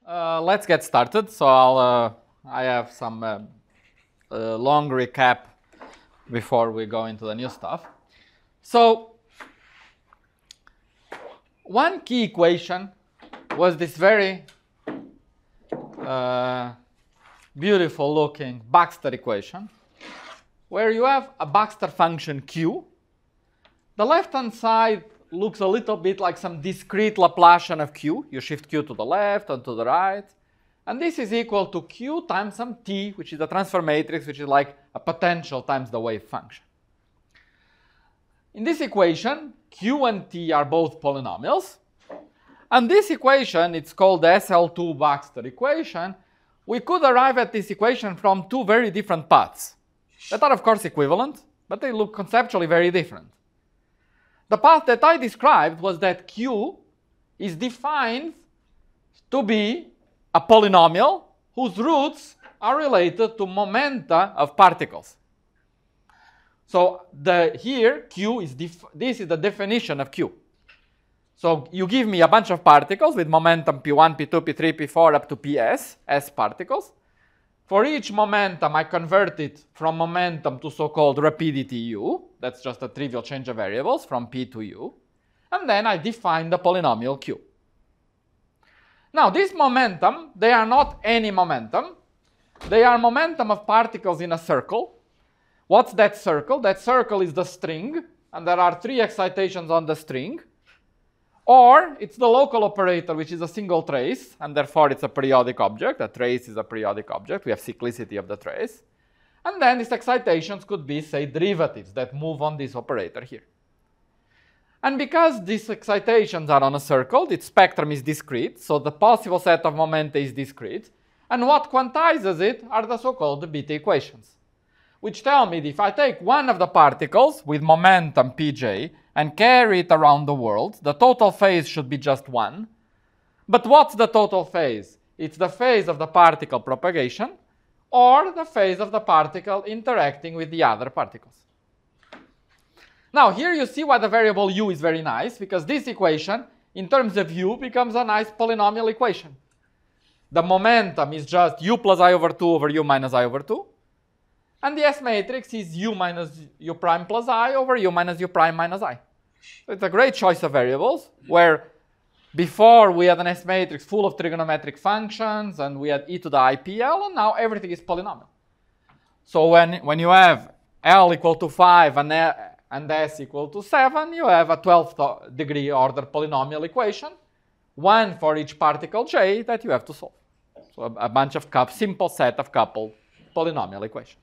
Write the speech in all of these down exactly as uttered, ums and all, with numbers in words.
uh, let's get started. So I'll, uh, I have some uh, uh, long recap before we go into the new stuff. So one key equation was this very uh, beautiful looking Baxter equation, where you have a Baxter function Q. The left-hand side looks a little bit like some discrete Laplacian of Q. You shift Q to the left and to the right. And this is equal to Q times some T, which is the transfer matrix, which is like a potential times the wave function. In this equation, Q and T are both polynomials. And this equation, it's called the S L two Baxter equation. We could arrive at this equation from two very different paths that are, of course, equivalent, but they look conceptually very different. The path that I described was that Q is defined to be a polynomial whose roots are related to momenta of particles. So the, here, Q is, def this is the definition of Q. So you give me a bunch of particles with momentum P one, P two, P three, P four up to Ps, S particles. For each momentum, I convert it from momentum to so-called rapidity u. That's just a trivial change of variables from P to u. And then I define the polynomial Q. Now, this momentum, they are not any momentum. They are momentum of particles in a circle. What's that circle? That circle is the string, and there are three excitations on the string. Or it's the local operator, which is a single trace, and therefore it's a periodic object. A trace is a periodic object. We have cyclicity of the trace. And then these excitations could be, say, derivatives that move on this operator here. And because these excitations are on a circle, its spectrum is discrete, so the possible set of momenta is discrete. And what quantizes it are the so-called Bethe equations, which tell me that if I take one of the particles with momentum Pj and carry it around the world, the total phase should be just one. But what's the total phase? It's the phase of the particle propagation or the phase of the particle interacting with the other particles. Now, here you see why the variable u is very nice, because this equation, in terms of u, becomes a nice polynomial equation. The momentum is just u plus I over two over u minus I over two. And the S matrix is u minus u prime plus I over u minus u prime minus I. So it's a great choice of variables, where before we had an S matrix full of trigonometric functions, and we had e to the I P L, and now everything is polynomial. So when, when you have L equal to five and, and S equal to seven, you have a twelfth degree order polynomial equation, one for each particle J that you have to solve. So a, a bunch of cup, simple set of coupled polynomial equations.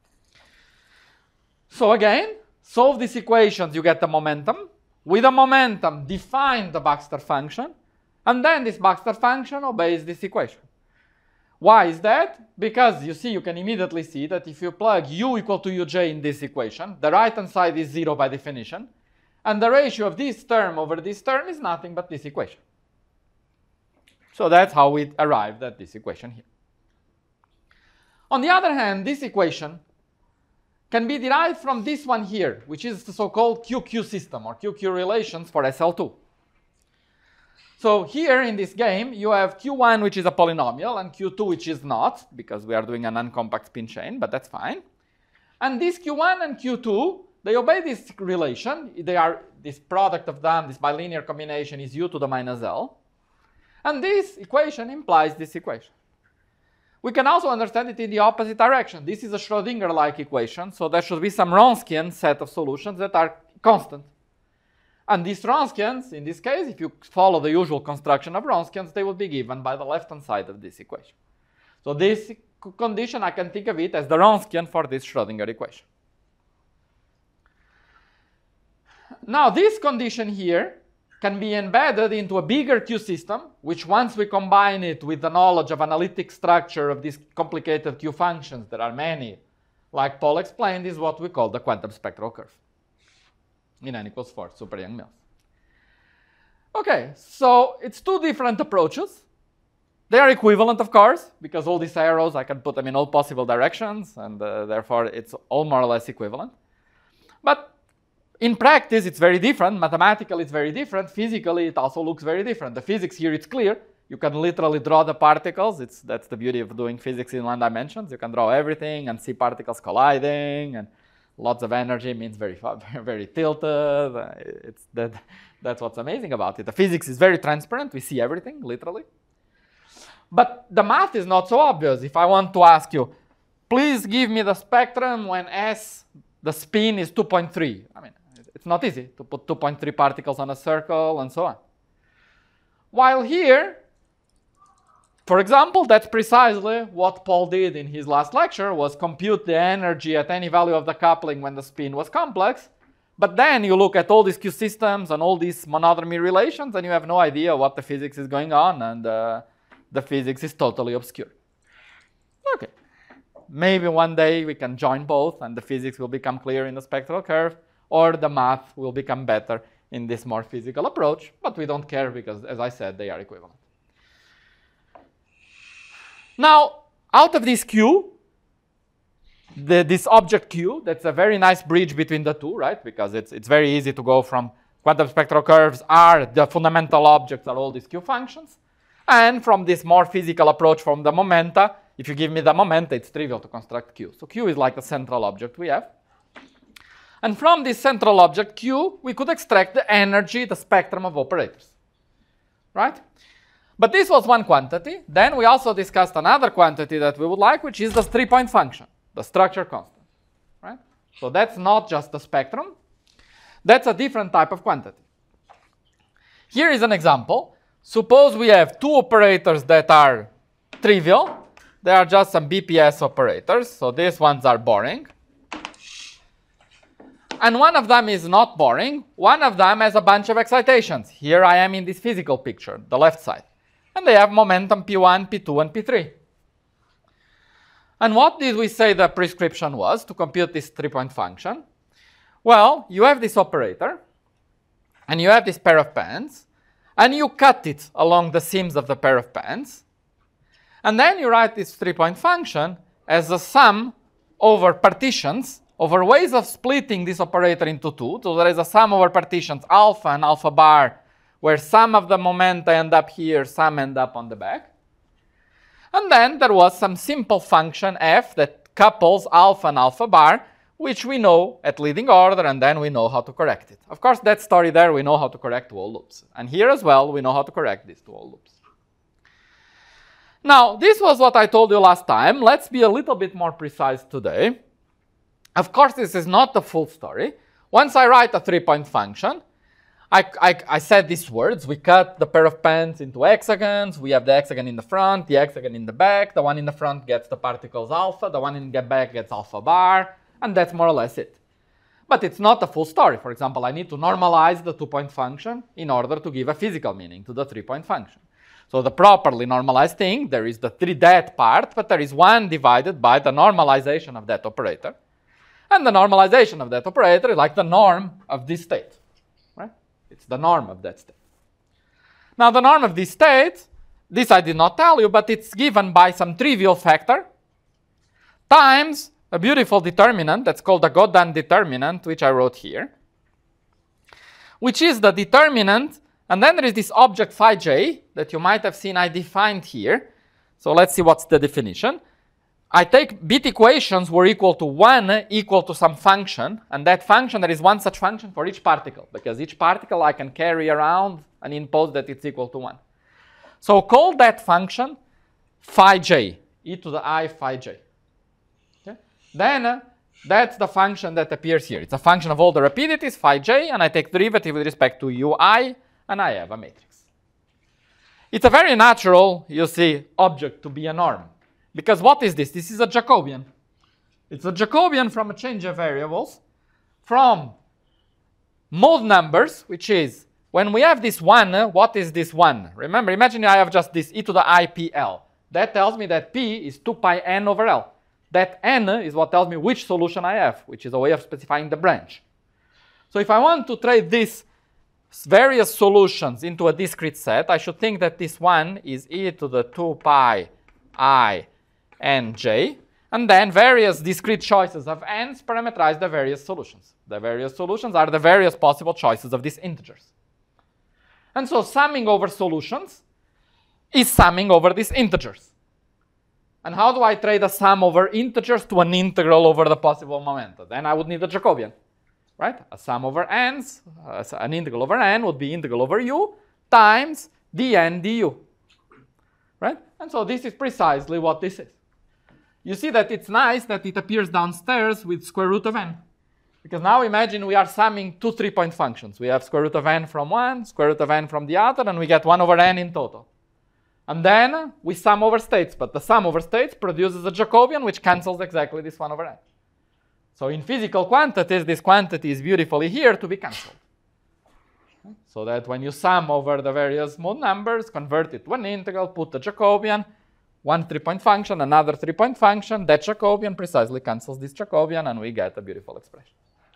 So again, solve these equations, you get the momentum. With a momentum, define the Baxter function, and then this Baxter function obeys this equation. Why is that? Because you see, you can immediately see that if you plug u equal to uj in this equation, the right-hand side is zero by definition, and the ratio of this term over this term is nothing but this equation. So that's how we arrived at this equation here. On the other hand, this equation can be derived from this one here, which is the so-called Q Q system, or Q Q relations for S L two. So here in this game, you have Q one, which is a polynomial, and Q two, which is not, because we are doing an uncompact spin chain, but that's fine. And this Q one and Q two, they obey this relation. They are, this product of them, this bilinear combination is u to the minus L. And this equation implies this equation. We can also understand it in the opposite direction. This is a Schrodinger-like equation, so there should be some Wronskian set of solutions that are constant. And these Wronskians, in this case, if you follow the usual construction of Wronskians, they will be given by the left-hand side of this equation. So this condition, I can think of it as the Wronskian for this Schrodinger equation. Now, this condition here can be embedded into a bigger Q system, which once we combine it with the knowledge of analytic structure of these complicated Q functions, there are many, like Paul explained, is what we call the quantum spectral curve in n equals four, super Yang-Mills. Okay, so it's two different approaches. They are equivalent, of course, because all these arrows, I can put them in all possible directions, and uh, therefore it's all more or less equivalent. But in practice, it's very different. Mathematically, it's very different. Physically, it also looks very different. The physics here, it's clear. You can literally draw the particles. It's, that's the beauty of doing physics in one dimensions. You can draw everything and see particles colliding, and lots of energy means very, very, very tilted. It's that, that's what's amazing about it. The physics is very transparent. We see everything, literally. But the math is not so obvious. If I want to ask you, please give me the spectrum when S, the spin is two point three. I mean, it's not easy to put two point three particles on a circle and so on. While here, for example, that's precisely what Paul did in his last lecture, was compute the energy at any value of the coupling when the spin was complex. But then you look at all these Q systems and all these monodromy relations, and you have no idea what the physics is going on, and uh, the physics is totally obscure. Okay. Maybe one day we can join both, and the physics will become clear in the spectral curve, or the math will become better in this more physical approach, but we don't care because, as I said, they are equivalent. Now, out of this Q, the, this object Q, that's a very nice bridge between the two, right? Because it's, it's very easy to go from quantum spectral curves are the fundamental objects are all these Q functions. And from this more physical approach from the momenta, if you give me the momenta, it's trivial to construct Q. So Q is like the central object we have. And from this central object Q, we could extract the energy, the spectrum of operators, right? But this was one quantity. Then we also discussed another quantity that we would like, which is the three-point function, the structure constant, right? So that's not just the spectrum. That's a different type of quantity. Here is an example. Suppose we have two operators that are trivial. They are just some B P S operators. So these ones are boring. And one of them is not boring. One of them has a bunch of excitations. Here I am in this physical picture, the left side. And they have momentum P one, P two, and P three. And what did we say the prescription was to compute this three-point function? Well, you have this operator, and you have this pair of pans, and you cut it along the seams of the pair of pans. And then you write this three-point function as a sum over partitions, over ways of splitting this operator into two. So there is a sum over partitions alpha and alpha bar, where some of the momenta end up here, some end up on the back. And then there was some simple function f that couples alpha and alpha bar, which we know at leading order, and then we know how to correct it. Of course, that story there, we know how to correct to all loops. And here as well, we know how to correct this to all loops. Now, this was what I told you last time. Let's be a little bit more precise today. Of course, this is not the full story. Once I write a three-point function, I, I, I said these words. We cut the pair of pans into hexagons. We have the hexagon in the front, the hexagon in the back. The one in the front gets the particles alpha. The one in the back gets alpha bar. And that's more or less it. But it's not a full story. For example, I need to normalize the two-point function in order to give a physical meaning to the three-point function. So the properly normalized thing, there is the three that part, but there is one divided by the normalization of that operator. And the normalization of that operator is like the norm of this state, right? It's the norm of that state. Now, the norm of this state, this I did not tell you, but it's given by some trivial factor times a beautiful determinant that's called the Godin determinant, which I wrote here, which is the determinant, and then there is this object phi j that you might have seen I defined here. So let's see what's the definition. I take bit equations were equal to one equal to some function, and that function, there is one such function for each particle, because each particle I can carry around and impose that it's equal to one. So call that function phi j, e to the I phi j. Okay? Then uh, that's the function that appears here. It's a function of all the rapidities, phi j, and I take derivative with respect to ui, and I have a matrix. It's a very natural, you see, object to be a norm. Because what is this? This is a Jacobian. It's a Jacobian from a change of variables from mode numbers, which is when we have this one, uh, what is this one? Remember, imagine I have just this e to the I p l. That tells me that p is two pi n over l. That n is what tells me which solution I have, which is a way of specifying the branch. So if I want to trade these various solutions into a discrete set, I should think that this one is e to the two pi I n j, and then various discrete choices of n's parameterize the various solutions. The various solutions are the various possible choices of these integers. And so summing over solutions is summing over these integers. And how do I trade a sum over integers to an integral over the possible momenta? Then I would need a Jacobian, right? A sum over n's, uh, an integral over n would be integral over u times dn du, right? And so this is precisely what this is. You see that it's nice that it appears downstairs with square root of n. Because now imagine we are summing two three-point functions. We have square root of n from one, square root of n from the other, and we get one over n in total. And then we sum over states, but the sum over states produces a Jacobian which cancels exactly this one over n. So in physical quantities, this quantity is beautifully here to be cancelled. So that when you sum over the various mode numbers, convert it to an integral, put a Jacobian, one three-point function, another three-point function, that Jacobian precisely cancels this Jacobian, and we get a beautiful expression.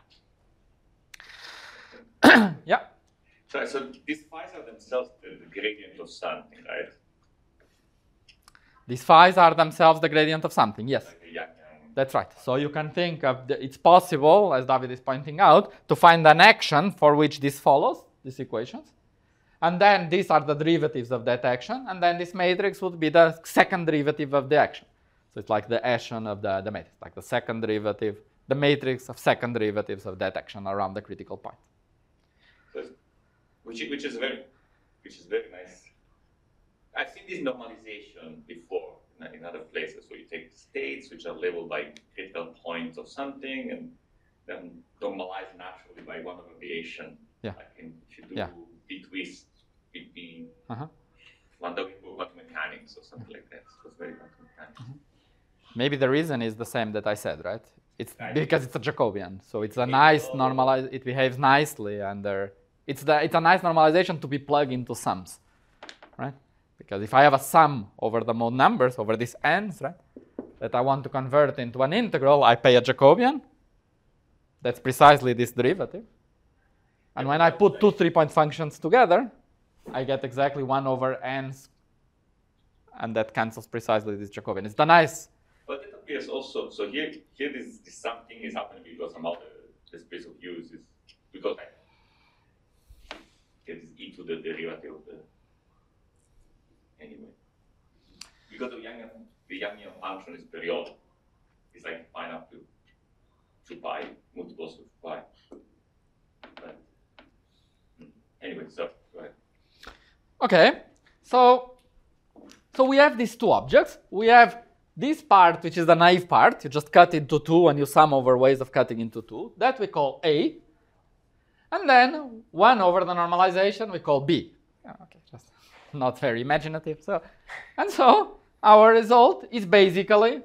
Yeah? So, so these phi's are themselves the, the gradient of something, right? These phi's are themselves the gradient of something, yes. Like a young, That's right. So you can think of, the, it's possible, as David is pointing out, to find an action for which this follows, these equations. And then these are the derivatives of that action. And then this matrix would be the second derivative of the action. So it's like the action of the, the matrix, like the second derivative, the matrix of second derivatives of that action around the critical point. So, which, is, which, is very, which is very nice. I've seen this normalization before in, in other places. So you take states which are labeled by critical points of something and then normalize naturally by one abbreviation. Yeah. Like in, if you do yeah. B-twist, B-B, uh-huh. quantum mechanics or something like that. So it's very quantum mechanics. Mm-hmm. Maybe the reason is the same that I said, right? It's right. Because it's a Jacobian. So it's a nice normalize, it behaves nicely under, it's, the, it's a nice normalization to be plugged into sums, right? Because if I have a sum over the mode numbers, over these n's, right, that I want to convert into an integral, I pay a Jacobian. That's precisely this derivative. And when I put two three-point functions together, I get exactly one over n's, and that cancels precisely this Jacobian. It's the nice. But it appears also, so here, here this, this something is happening because somehow the, the space of use is, because I get this e to the derivative of the, anyway. Because the Yangian, the Yangian function is periodic. It's like fine up to two pi, multiples of pi. But, anyway, so go ahead. Okay, so so we have these two objects. We have this part, which is the naive part. You just cut into two and you sum over ways of cutting into two. That we call A. And then one over the normalization we call B. Yeah, okay, just not very imaginative. So, and so our result is basically,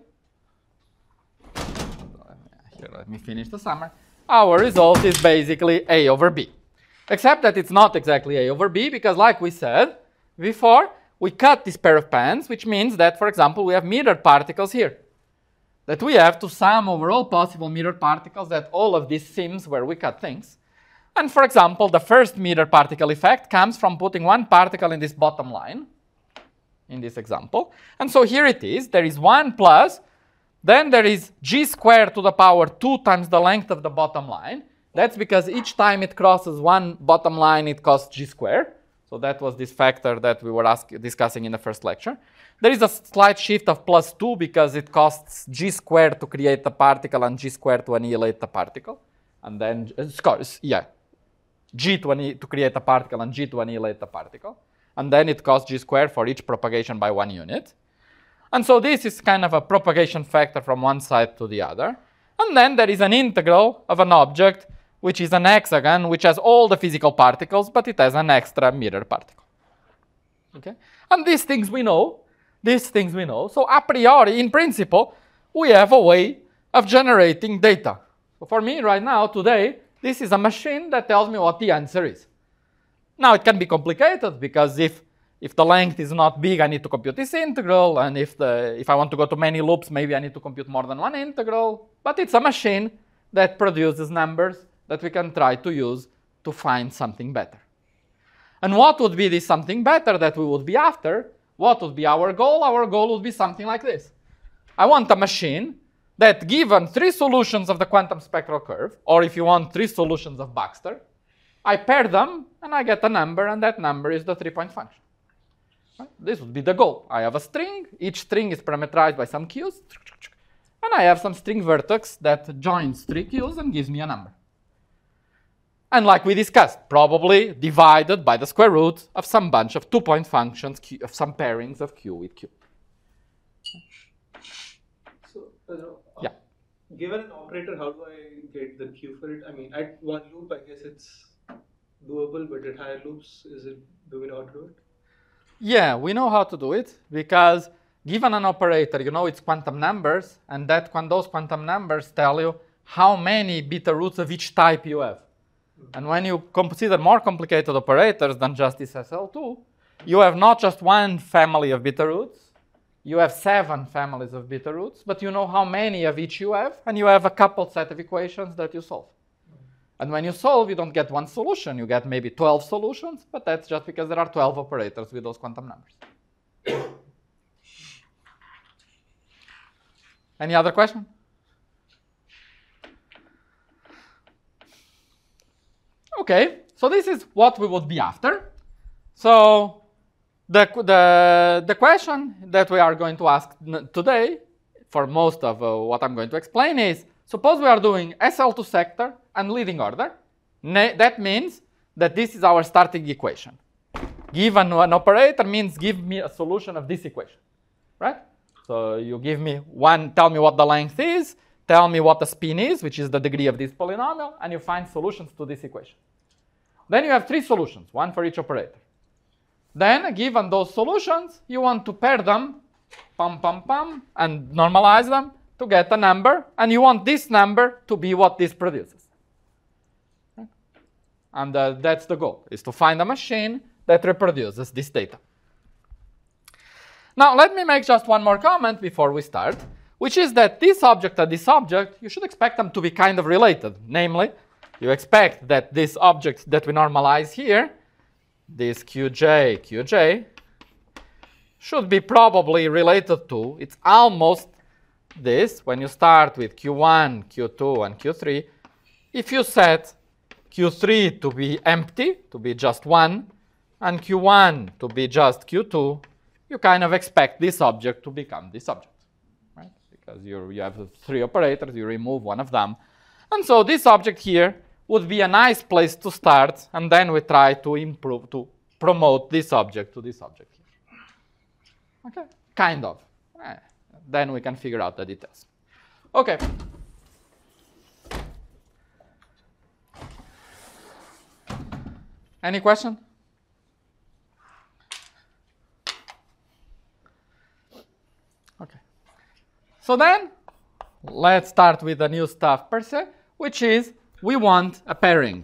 here, let me finish the summary. Our result is basically A over B. Except that it's not exactly A over B, because like we said before, we cut this pair of pans, which means that, for example, we have mirrored particles here. That we have to sum over all possible mirrored particles at all of these seams where we cut things. And for example, the first mirrored particle effect comes from putting one particle in this bottom line, in this example. And so here it is. There is one plus, then there is g squared to the power two times the length of the bottom line. That's because each time it crosses one bottom line, it costs g squared. So that was this factor that we were ask, discussing in the first lecture. There is a slight shift of plus two because it costs g squared to create the particle and g squared to annihilate the particle. And then, uh, yeah, g to, to create a particle and g to annihilate the particle. And then it costs g squared for each propagation by one unit. And so this is kind of a propagation factor from one side to the other. And then there is an integral of an object which is an hexagon, which has all the physical particles, but it has an extra mirror particle. Okay? And these things we know. These things we know. So a priori, in principle, we have a way of generating data. So for me, right now, today, this is a machine that tells me what the answer is. Now, it can be complicated, because if, if the length is not big, I need to compute this integral. And if, the, if I want to go to many loops, maybe I need to compute more than one integral. But it's a machine that produces numbers that we can try to use to find something better. And what would be this something better that we would be after? What would be our goal? Our goal would be something like this. I want a machine that, given three solutions of the quantum spectral curve, or if you want three solutions of Baxter, I pair them and I get a number, and that number is the three-point function. Right? This would be the goal. I have a string. Each string is parameterized by some queues. And I have some string vertex that joins three queues and gives me a number. And like we discussed, probably divided by the square root of some bunch of two-point functions, q, of some pairings of q with q. So, uh, yeah. Given an operator, how do I get the q for it? I mean, at one loop, I guess it's doable, but at higher loops, is it, do we know how to do it? Yeah, we know how to do it because given an operator, you know its quantum numbers, and that those quantum numbers tell you how many beta roots of each type you have. And when you consider more complicated operators than just this S L two, you have not just one family of beta roots, you have seven families of beta roots, but you know how many of each you have, and you have a coupled set of equations that you solve. And when you solve, you don't get one solution, you get maybe twelve solutions, but that's just because there are twelve operators with those quantum numbers. Any other question? Okay, so this is what we would be after. So the, the, the question that we are going to ask today, for most of uh, what I'm going to explain is, suppose we are doing S L two sector and leading order. Na that means that this is our starting equation. Given an operator means give me a solution of this equation, right? So you give me one, tell me what the length is, tell me what the spin is, which is the degree of this polynomial, and you find solutions to this equation. Then you have three solutions, one for each operator. Then, given those solutions, you want to pair them, pum, pum, pum, and normalize them to get a number, and you want this number to be what this produces. Okay? And uh, that's the goal, is to find a machine that reproduces this data. Now, let me make just one more comment before we start, which is that this object and this object, you should expect them to be kind of related. Namely, you expect that this object that we normalize here, this qj, qj, should be probably related to, it's almost this, when you start with q one, q two, and q three, if you set q three to be empty, to be just one, and q one to be just q two, you kind of expect this object to become this object, right? Because you you have three operators, you remove one of them. And so this object here would be a nice place to start, and then we try to improve, to promote this object to this object here. Okay, kind of. Eh, then we can figure out the details. Okay. Any question? Okay. So then, let's start with the new stuff per se, which is we want a pairing.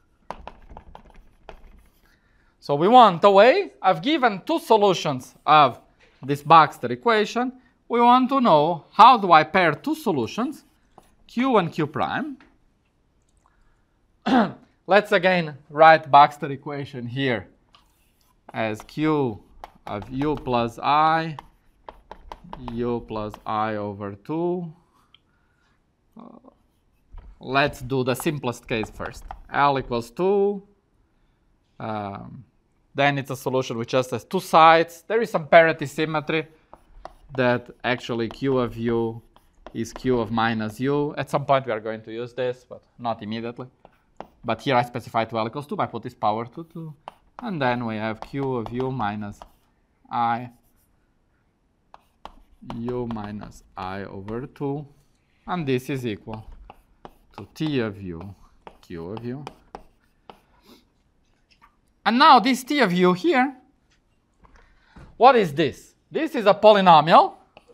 So we want a way, I've given two solutions of this Baxter equation. We want to know how do I pair two solutions, q and q prime. Let's again write Baxter equation here as q of u plus I, u plus I over two. Uh, let's do the simplest case first. L equals two. Um, then it's a solution which just has two sides. There is some parity symmetry that actually q of u is q of minus u. At some point we are going to use this, but not immediately. But here I specify two L equals two, I put this power to two. And then we have q of u minus I, u minus I over two. And this is equal to t of u, q of u. And now this t of u here, what is this? This is a polynomial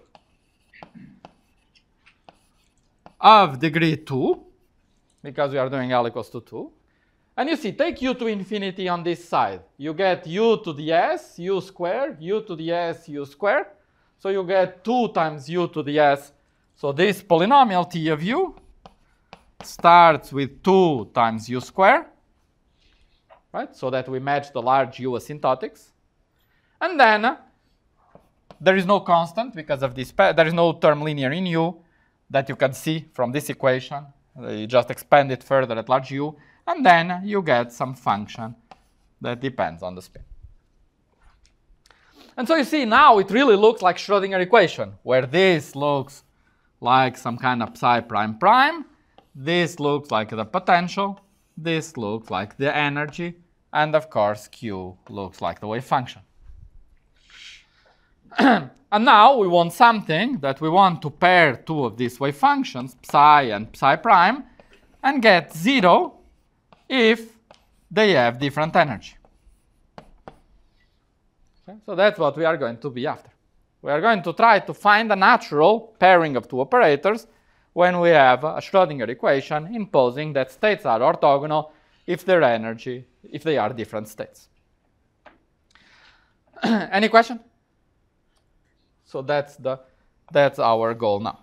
of degree two, because we are doing L equals to two. And you see, take u to infinity on this side. You get u to the s, u squared, u to the s, u squared. So you get two times u to the s. So this polynomial t of u starts with two times u squared, right? So that we match the large u asymptotics. And then uh, there is no constant because of this, there is no term linear in u that you can see from this equation. Uh, you just expand it further at large u, and then you get some function that depends on the spin. And so you see now it really looks like Schrodinger equation, where this looks like some kind of psi prime prime, this looks like the potential, this looks like the energy, and of course Q looks like the wave function. And now we want something that we want to pair two of these wave functions, psi and psi prime, and get zero if they have different energy. Okay? So that's what we are going to be after. We are going to try to find a natural pairing of two operators when we have a Schrodinger equation imposing that states are orthogonal if their energy, if they are different states. Any question? So that's the that's our goal now.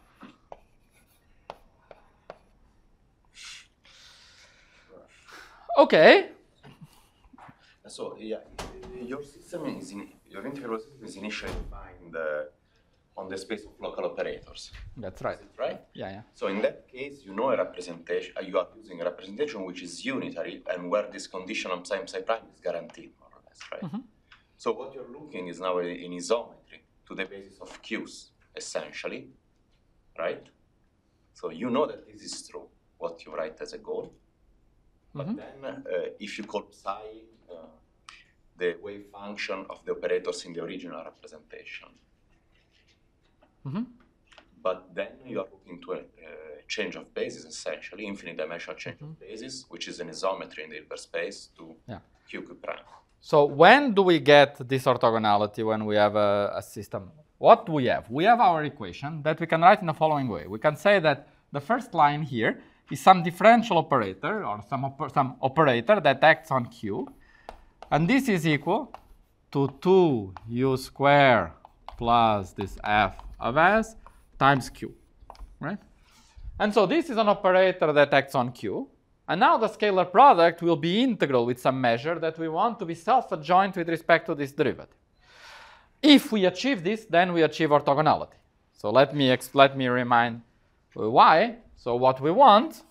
Okay. So yeah, your system is in, your integral system is initially defined uh, on the space of local operators. That's right. Is it right? Yeah, yeah. So in that case, you know a representation. Uh, you are using a representation which is unitary, and where this condition on psi and psi prime is guaranteed, more or less, right? Mm-hmm. So what you're looking is now in isometry to the basis of Q's, essentially, right? So you know that this is true, what you write as a goal. But mm-hmm. then, uh, if you call psi uh, the wave function of the operators in the original representation, mm-hmm. but then you are looking to a uh, change of basis, essentially, infinite dimensional change mm-hmm. of basis, which is an isometry in the Hilbert space to yeah. Q Q prime. So when do we get this orthogonality when we have a, a system? What do we have? We have our equation that we can write in the following way. We can say that the first line here is some differential operator or some, oper some operator that acts on Q. And this is equal to two u squared plus this f of s times Q, right? And so this is an operator that acts on Q. And now the scalar product will be integral with some measure that we want to be self-adjoint with respect to this derivative. If we achieve this, then we achieve orthogonality. So let me, let me remind why. So what we want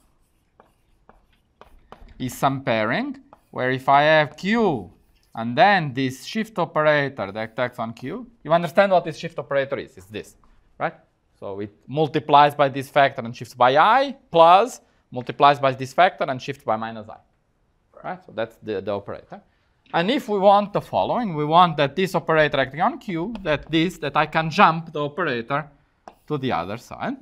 is some pairing where if I have Q and then this shift operator that acts on Q, you understand what this shift operator is? It's this, right? So it multiplies by this factor and shifts by I plus multiplies by this factor and shifts by minus I, right? So that's the, the operator. And if we want the following, we want that this operator acting on Q, that this, that I can jump the operator to the other side.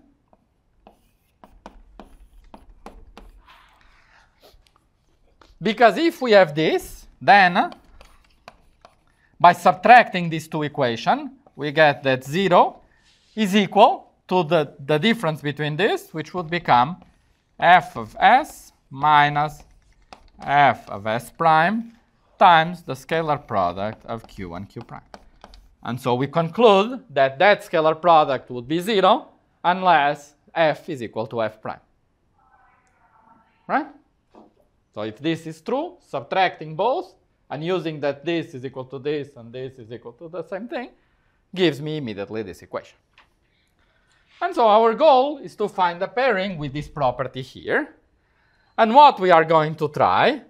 Because if we have this, then by subtracting these two equations, we get that zero is equal to the, the difference between this, which would become f of s minus f of s prime times the scalar product of Q and Q prime. And so we conclude that that scalar product would be zero unless f is equal to f prime. Right? So if this is true, subtracting both and using that this is equal to this and this is equal to the same thing gives me immediately this equation. And so our goal is to find a pairing with this property here. And what we are going to try,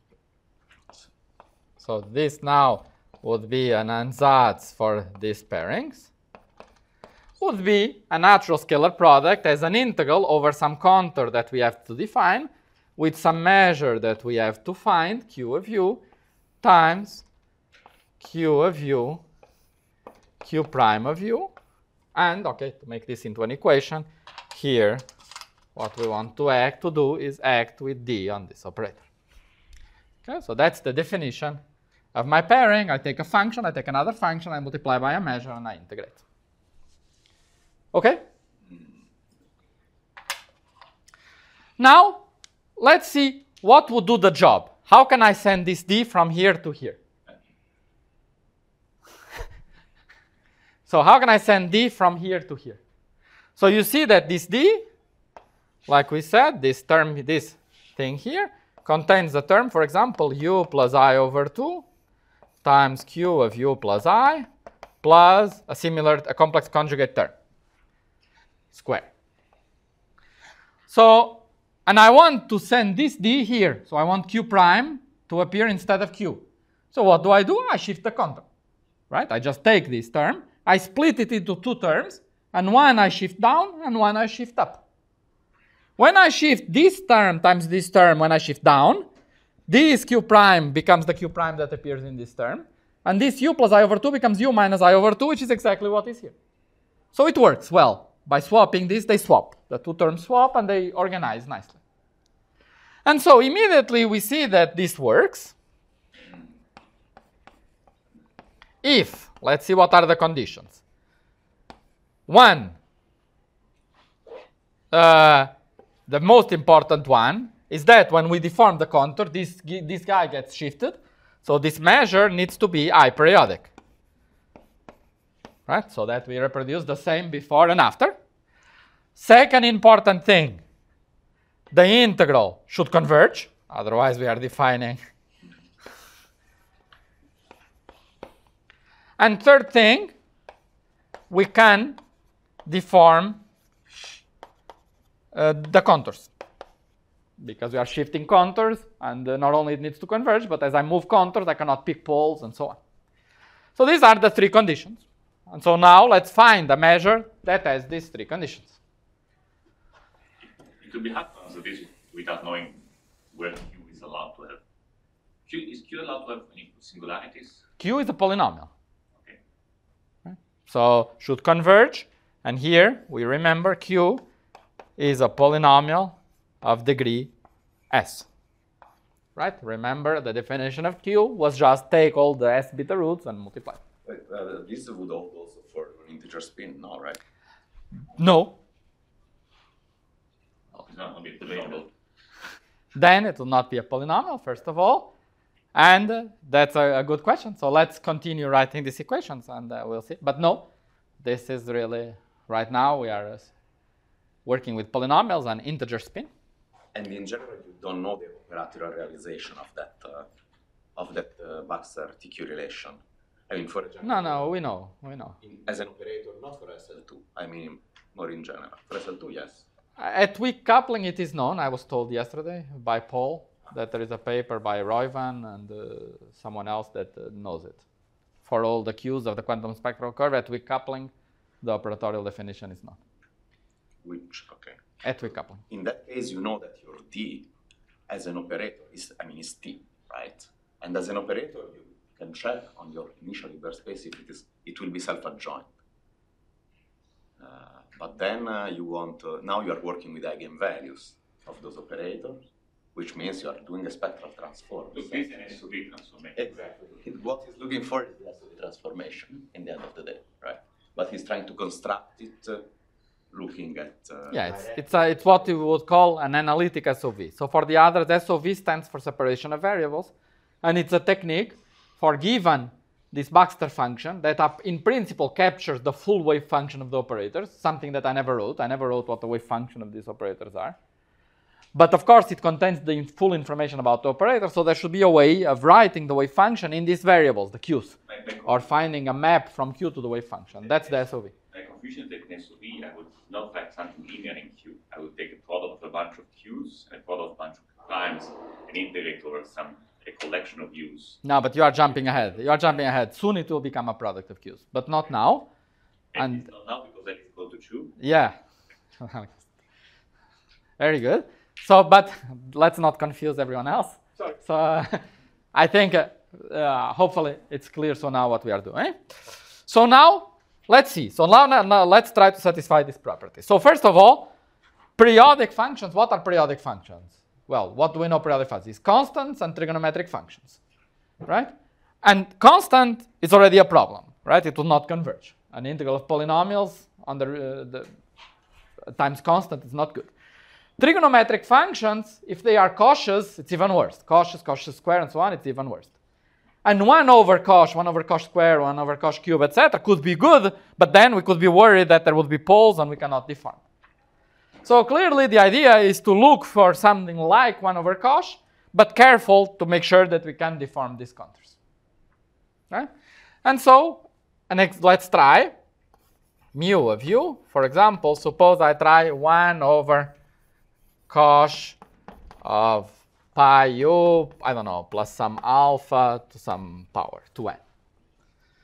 so this now would be an ansatz for these pairings, would be a natural scalar product as an integral over some contour that we have to define with some measure that we have to find, Q of u, times Q of u, Q prime of u. And, okay, to make this into an equation, here what we want to act to do is act with D on this operator. Okay, so that's the definition of my pairing. I take a function, I take another function, I multiply by a measure, and I integrate. Okay? Now, let's see what would do the job. How can I send this D from here to here? So how can I send D from here to here? So you see that this D, like we said, this term, this thing here, contains the term, for example, u plus I over two times Q of u plus I plus a similar, a complex conjugate term, square. So, and I want to send this D here. So I want Q prime to appear instead of Q. So what do I do? I shift the contour. right? I just take this term, I split it into two terms, and one I shift down, and one I shift up. When I shift this term times this term, when I shift down, this q prime becomes the q prime that appears in this term, and this u plus I over two becomes u minus I over two, which is exactly what is here. So it works well. By swapping this, they swap. The two terms swap, and they organize nicely. And so immediately we see that this works if, let's see what are the conditions. One, uh, the most important one is that when we deform the contour, this, this guy gets shifted. So this measure needs to be I-periodic. Right? So that we reproduce the same before and after. Second important thing, the integral should converge. Otherwise, we are defining. And third thing, we can deform uh, the contours. Because we are shifting contours, and uh, not only it needs to converge, but as I move contours, I cannot pick poles and so on. So these are the three conditions. And so now let's find a measure that has these three conditions. It could be hard to answer this without knowing where Q is allowed to have. Q, is Q allowed to have any singularities? Q is a polynomial. Okay. Right? So should converge. And here we remember Q is a polynomial of degree S. Right? Remember the definition of Q was just take all the S beta roots and multiply. Wait, uh, this would hold also for an integer spin, no, right? No. Oh, it's not going to be polynomial. Then it will not be a polynomial, first of all. And uh, that's a, a good question. So let's continue writing these equations, and uh, we'll see. But no, this is really, right now we are uh, working with polynomials and integer spin. And in general, you don't know the operator realization of that uh, of that uh, Baxter-T Q relation. I mean, for example, No, no, we know, we know. in, as an operator, not for S L two. I mean, more in general. For S L two, yes. At weak coupling, it is known. I was told yesterday by Paul that there is a paper by Royvan and uh, someone else that uh, knows it. For all the Qs of the quantum spectral curve, at weak coupling, the operatorial definition is known. Which, okay. At weak coupling. In that case, you know that your D as an operator is, I mean, is T, right? And as an operator, you can check on your initial Hilbert space if it is, it will be self-adjoint. Uh, but then uh, you want, uh, now you are working with eigenvalues of those operators, which means you are doing a spectral transform. So this is an S O V transformation. Exactly. What he's looking for is the S O V transformation in the end of the day, right? But he's trying to construct it uh, looking at... Uh, Yeah, it's, it's, a, it's what you would call an analytic S O V. So for the others, S O V stands for separation of variables. And it's a technique for given this Baxter function that up in principle captures the full wave function of the operators, something that I never wrote. I never wrote what the wave function of these operators are. But of course, it contains the full information about the operator, so there should be a way of writing the wave function in these variables, the Qs, or finding a map from Q to the wave function. That's the S O V. My confusion is that in S O V, I would not write something linear in Q. I would take a product of a bunch of Qs and a product of a bunch of primes and integrate over some a collection of U's. No, but you are jumping ahead. You are jumping ahead. Soon it will become a product of Qs, but not now. And, And it's not now because that is equal to two. yeah. Very good. So, but let's not confuse everyone else. Sorry. So uh, I think uh, uh, hopefully it's clear so now what we are doing. So now let's see. So now, now, now let's try to satisfy this property. So first of all, periodic functions. What are periodic functions? Well, what do we know periodic functions? Constants and trigonometric functions, right? And constant is already a problem, right? It will not converge. An integral of polynomials under uh, the uh, times constant is not good. Trigonometric functions, if they are cautious, it's even worse. Cautious, cautious square, and so on, it's even worse. And one over cosh, one over cosh square, one over cosh cube, et cetera could be good, but then we could be worried that there would be poles and we cannot deform. So clearly the idea is to look for something like one over cosh, but careful to make sure that we can deform these contours. Right? And so, and next, let's try mu of u. For example, suppose I try one over cosh of pi u, I don't know, plus some alpha to some power, to n.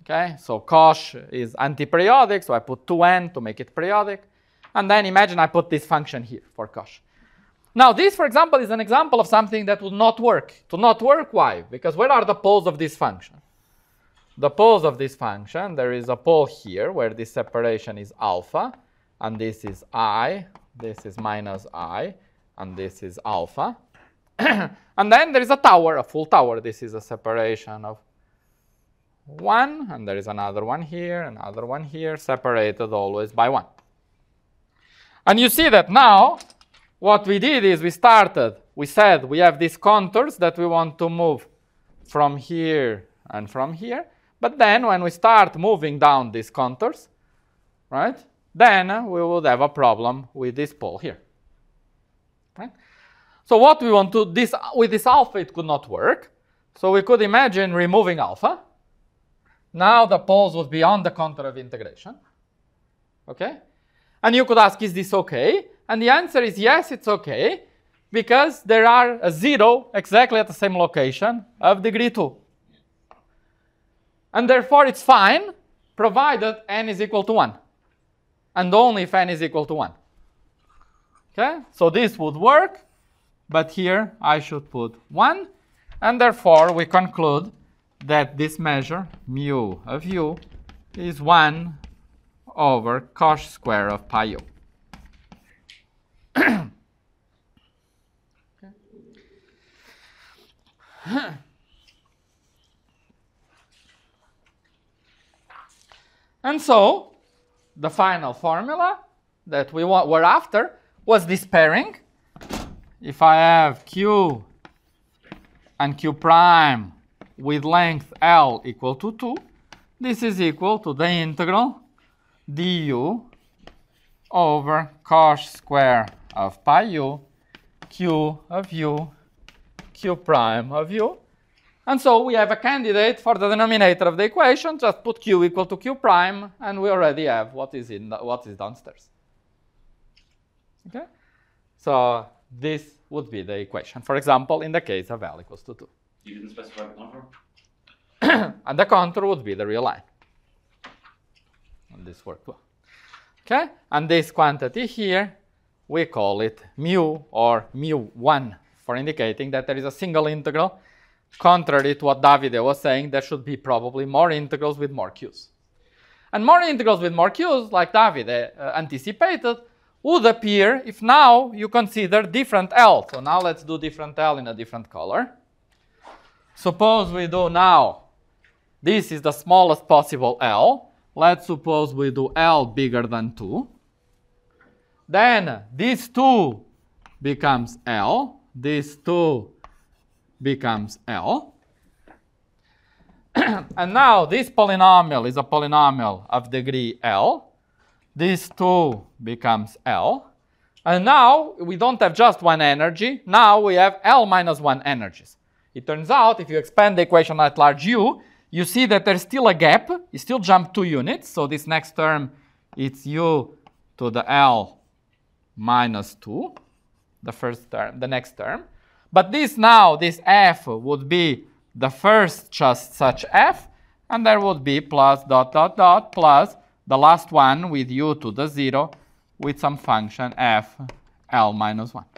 Okay, so cosh is anti-periodic, so I put two n to make it periodic. And then imagine I put this function here for cosh. Now this, for example, is an example of something that would not work. To not work, why? Because where are the poles of this function? The poles of this function, there is a pole here where this separation is alpha, and this is I, this is minus I, and this is alpha. And then there is a tower, a full tower. This is a separation of one, and there is another one here, another one here, separated always by one. And you see that now, what we did is we started, we said we have these contours that we want to move from here and from here. But then when we start moving down these contours, right, then we would have a problem with this pole here. Right? So what we want to, this, with this alpha it could not work. So we could imagine removing alpha. Now the poles would be on the contour of integration. Okay? And you could ask, is this okay? And the answer is yes, it's okay, because there are a zero exactly at the same location of degree two. And therefore it's fine, provided n is equal to one. And only if n is equal to one. Okay? So this would work, but here I should put one. And therefore we conclude that this measure, mu of u, is one over cosh square of pi u. Okay. And so the final formula that we want, were after was this pairing. If I have q and q prime with length L equal to two, this is equal to the integral du over cosh square of pi u, q of u, q prime of u. And so we have a candidate for the denominator of the equation. Just put q equal to q prime, and we already have what is in the, what is downstairs. Okay? So this would be the equation, for example, in the case of L equals to two. You didn't specify the contour? And the contour would be the real line. And this worked well. Okay? And this quantity here, we call it mu, or mu one, for indicating that there is a single integral. Contrary to what Davide was saying, there should be probably more integrals with more q's. And more integrals with more q's, like Davide uh, anticipated, would appear if now you consider different L. So now let's do different L in a different color. Suppose we do now, this is the smallest possible L. Let's suppose we do L bigger than two. Then this two becomes L. This two becomes L. And now this polynomial is a polynomial of degree L. This two becomes L. And now we don't have just one energy. Now we have L minus one energies. It turns out if you expand the equation at large U, you see that there's still a gap. You still jump two units. So this next term, it's U to the L minus two, the first term, the next term. But this now, this f would be the first just such f, and there would be plus dot dot dot plus the last one with u to the zero with some function f L minus one.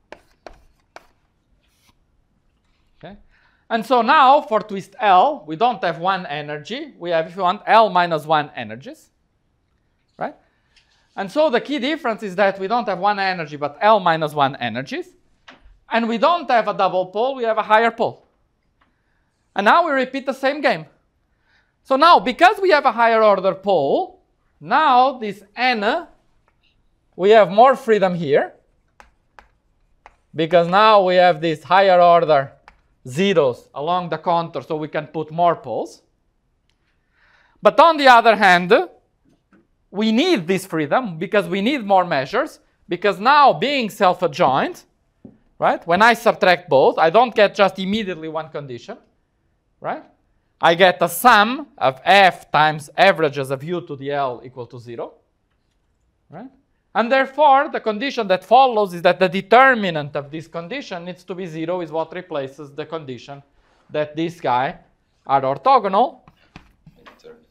Okay? And so now for twist L, we don't have one energy. We have, if you want, L minus one energies. Right? And so the key difference is that we don't have one energy, but L minus one energies. And we don't have a double pole, we have a higher pole. And now we repeat the same game. So now, because we have a higher order pole, now this n, we have more freedom here. Because now we have these higher order zeros along the contour, so we can put more poles. But on the other hand, we need this freedom because we need more measures. Because now, being self-adjoint, right? When I subtract both, I don't get just immediately one condition, right? I get a sum of f times averages of u to the L equal to zero, right? And therefore, the condition that follows is that the determinant of this condition needs to be zero, is what replaces the condition that this guy are orthogonal. Indeterminate.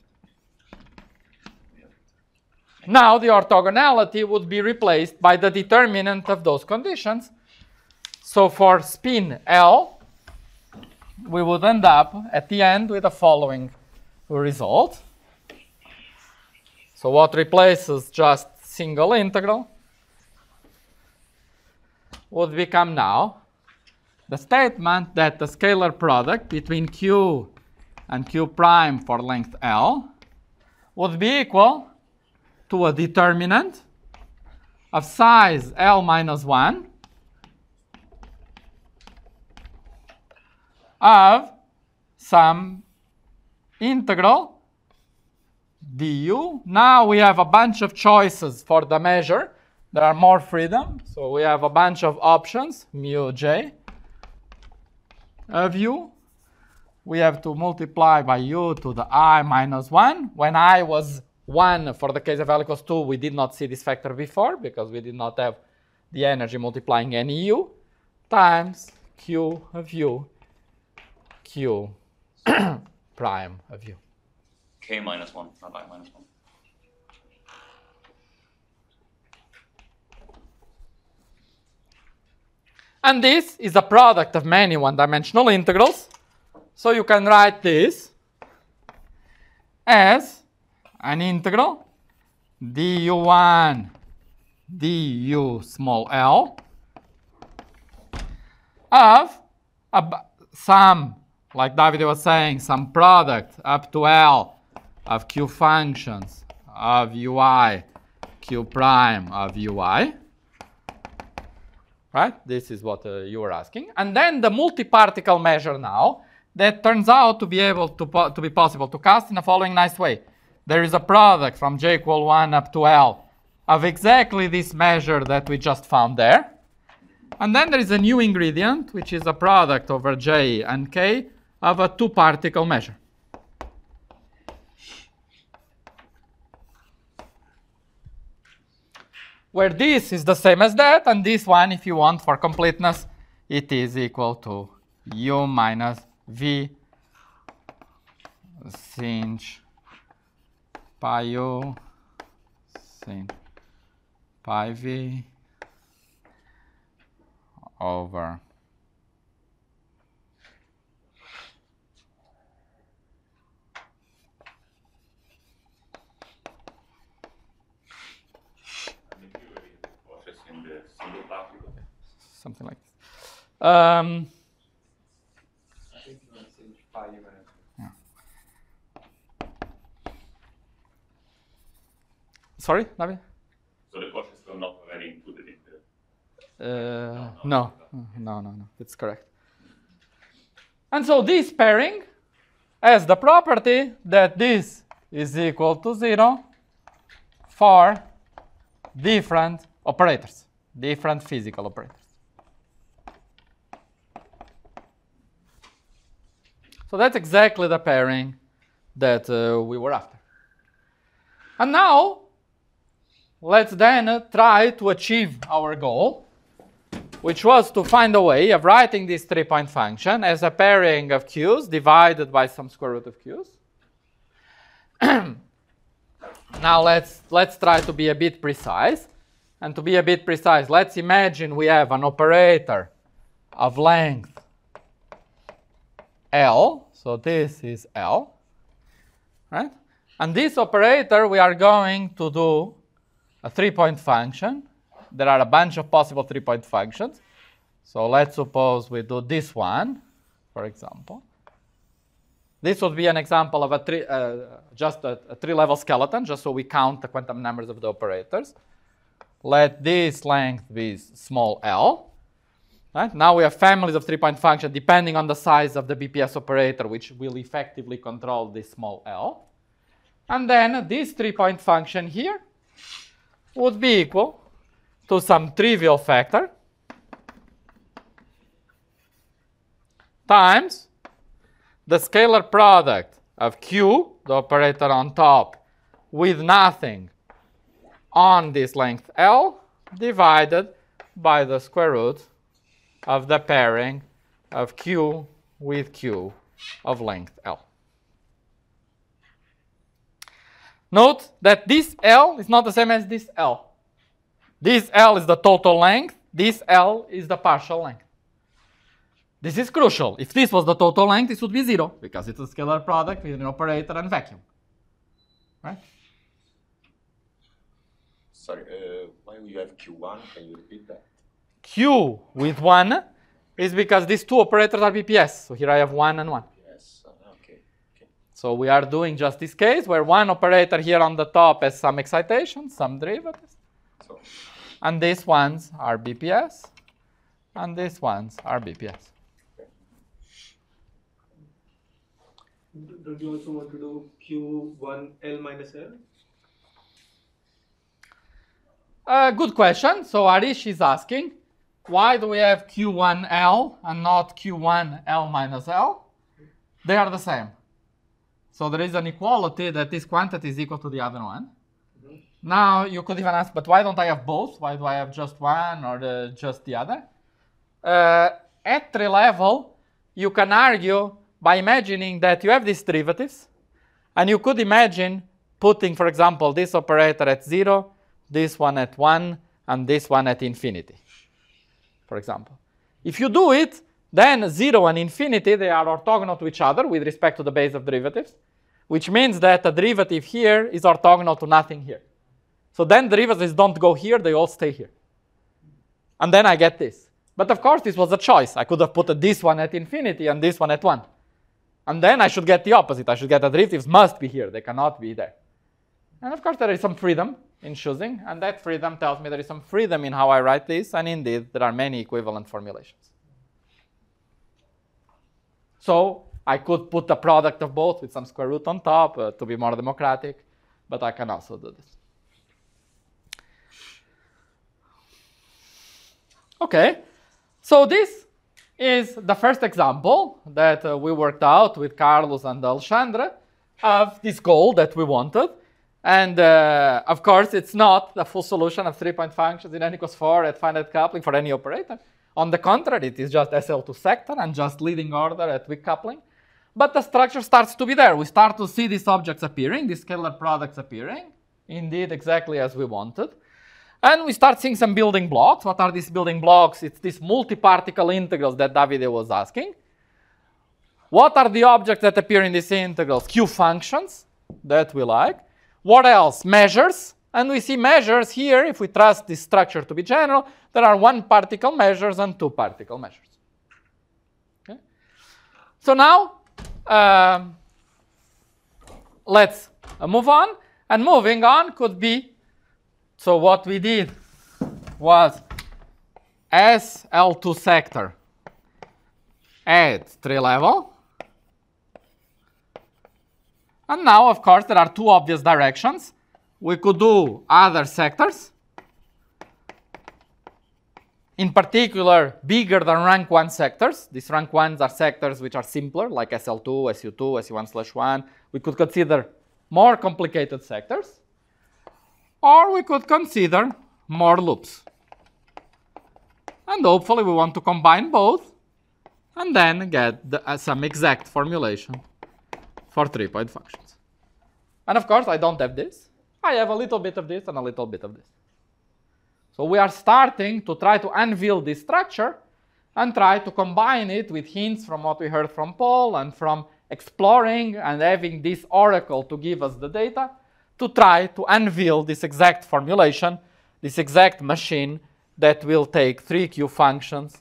Now the orthogonality would be replaced by the determinant of those conditions. So for spin L, we would end up at the end with the following result. So what replaces just single integral would become now the statement that the scalar product between Q and Q prime for length L would be equal to a determinant of size L minus one of some integral du. Now we have a bunch of choices for the measure. There are more freedom. So we have a bunch of options, mu j of u. We have to multiply by u to the I minus one. When I was one, for the case of L equals two, we did not see this factor before because we did not have the energy multiplying any u, times q of u, q prime of u. K minus one, not I minus one. And this is a product of many one-dimensional integrals. So you can write this as an integral du one du small l of a, some, like Davide was saying, some product up to L of q functions of ui q prime of ui. Right? This is what uh, you were asking. And then the multi-particle measure now that turns out to be able to, po to be possible to cast in the following nice way. There is a product from j equal one up to L of exactly this measure that we just found there. And then there is a new ingredient, which is a product over j and k of a two-particle measure. Where this is the same as that, and this one, if you want for completeness, it is equal to u minus v sinh pi u sin pi v over something like this. Um, I think you want to say pi u minus. yeah. Sorry, David? So the cautious will not already included in the. Uh, no, no, no, no, it's correct. And so this pairing has the property that this is equal to zero for different operators, different physical operators. So that's exactly the pairing that uh, we were after. And now, let's then uh, try to achieve our goal, which was to find a way of writing this three-point function as a pairing of q's divided by some square root of q's. Now let's, let's try to be a bit precise. And to be a bit precise, let's imagine we have an operator of length L. So this is L, right? And this operator, we are going to do a three-point function. There are a bunch of possible three-point functions. So let's suppose we do this one, for example. This would be an example of a three, uh, just a, a three-level skeleton, just so we count the quantum numbers of the operators. Let this length be small l. Right? Now we have families of three-point function depending on the size of the B P S operator, which will effectively control this small l. And then this three-point function here would be equal to some trivial factor times the scalar product of q, the operator on top, with nothing on this length L, divided by the square root of the pairing of q with q of length L. Note that this L is not the same as this L. This L is the total length. This L is the partial length. This is crucial. If this was the total length, this would be zero, because it's a scalar product with an operator and vacuum. Right? Sorry, uh, why do you have Q one? Can you repeat that? Q with one is because these two operators are B P S. So here I have one and one. Yes, uh, okay. okay. So we are doing just this case where one operator here on the top has some excitation, some derivatives. So, And these ones are B P S. And these ones are B P S. Don't you also want to do Q one L minus L? Uh, good question. So Arish is asking, why do we have Q one L and not Q one L minus L? They are the same. So there is an equality that this quantity is equal to the other one. Mm-hmm. Now you could even ask, but why don't I have both? Why do I have just one or the, just the other? Uh, at tree level, you can argue by imagining that you have these derivatives, and you could imagine putting, for example, this operator at zero, this one at one, and this one at infinity, for example. If you do it, then zero and infinity, they are orthogonal to each other with respect to the base of derivatives, which means that a derivative here is orthogonal to nothing here. So then derivatives don't go here, they all stay here. And then I get this. But of course, this was a choice. I could have put this one at infinity and this one at one. And then I should get the opposite. I should get the derivatives must be here. They cannot be there. And of course, there is some freedom in choosing. And that freedom tells me there is some freedom in how I write this. And indeed, there are many equivalent formulations. So I could put the product of both with some square root on top uh, to be more democratic. But I can also do this. OK. So this is the first example that uh, we worked out with Carlos and Alexandre of this goal that we wanted. And uh, of course, it's not the full solution of three-point functions in n equals four at finite coupling for any operator. On the contrary, it is just S L two sector and just leading order at weak coupling. But the structure starts to be there. We start to see these objects appearing, these scalar products appearing, indeed exactly as we wanted. And we start seeing some building blocks. What are these building blocks? It's these multi-particle integrals that Davide was asking. What are the objects that appear in these integrals? Q functions that we like. What else? Measures. And we see measures here, if we trust this structure to be general, there are one particle measures and two particle measures. Okay? So now, um, let's uh, move on. And moving on could be, so what we did was S L two sector at tree level. And now, of course, there are two obvious directions. We could do other sectors. In particular, bigger than rank one sectors. These rank ones are sectors which are simpler, like S L two, S U two, S U one slash one. We could consider more complicated sectors. Or we could consider more loops. And hopefully we want to combine both and then get the, uh, some exact formulation for three-point functions. And of course, I don't have this. I have a little bit of this and a little bit of this. So we are starting to try to unveil this structure and try to combine it with hints from what we heard from Paul and from exploring and having this oracle to give us the data to try to unveil this exact formulation, this exact machine that will take three Q functions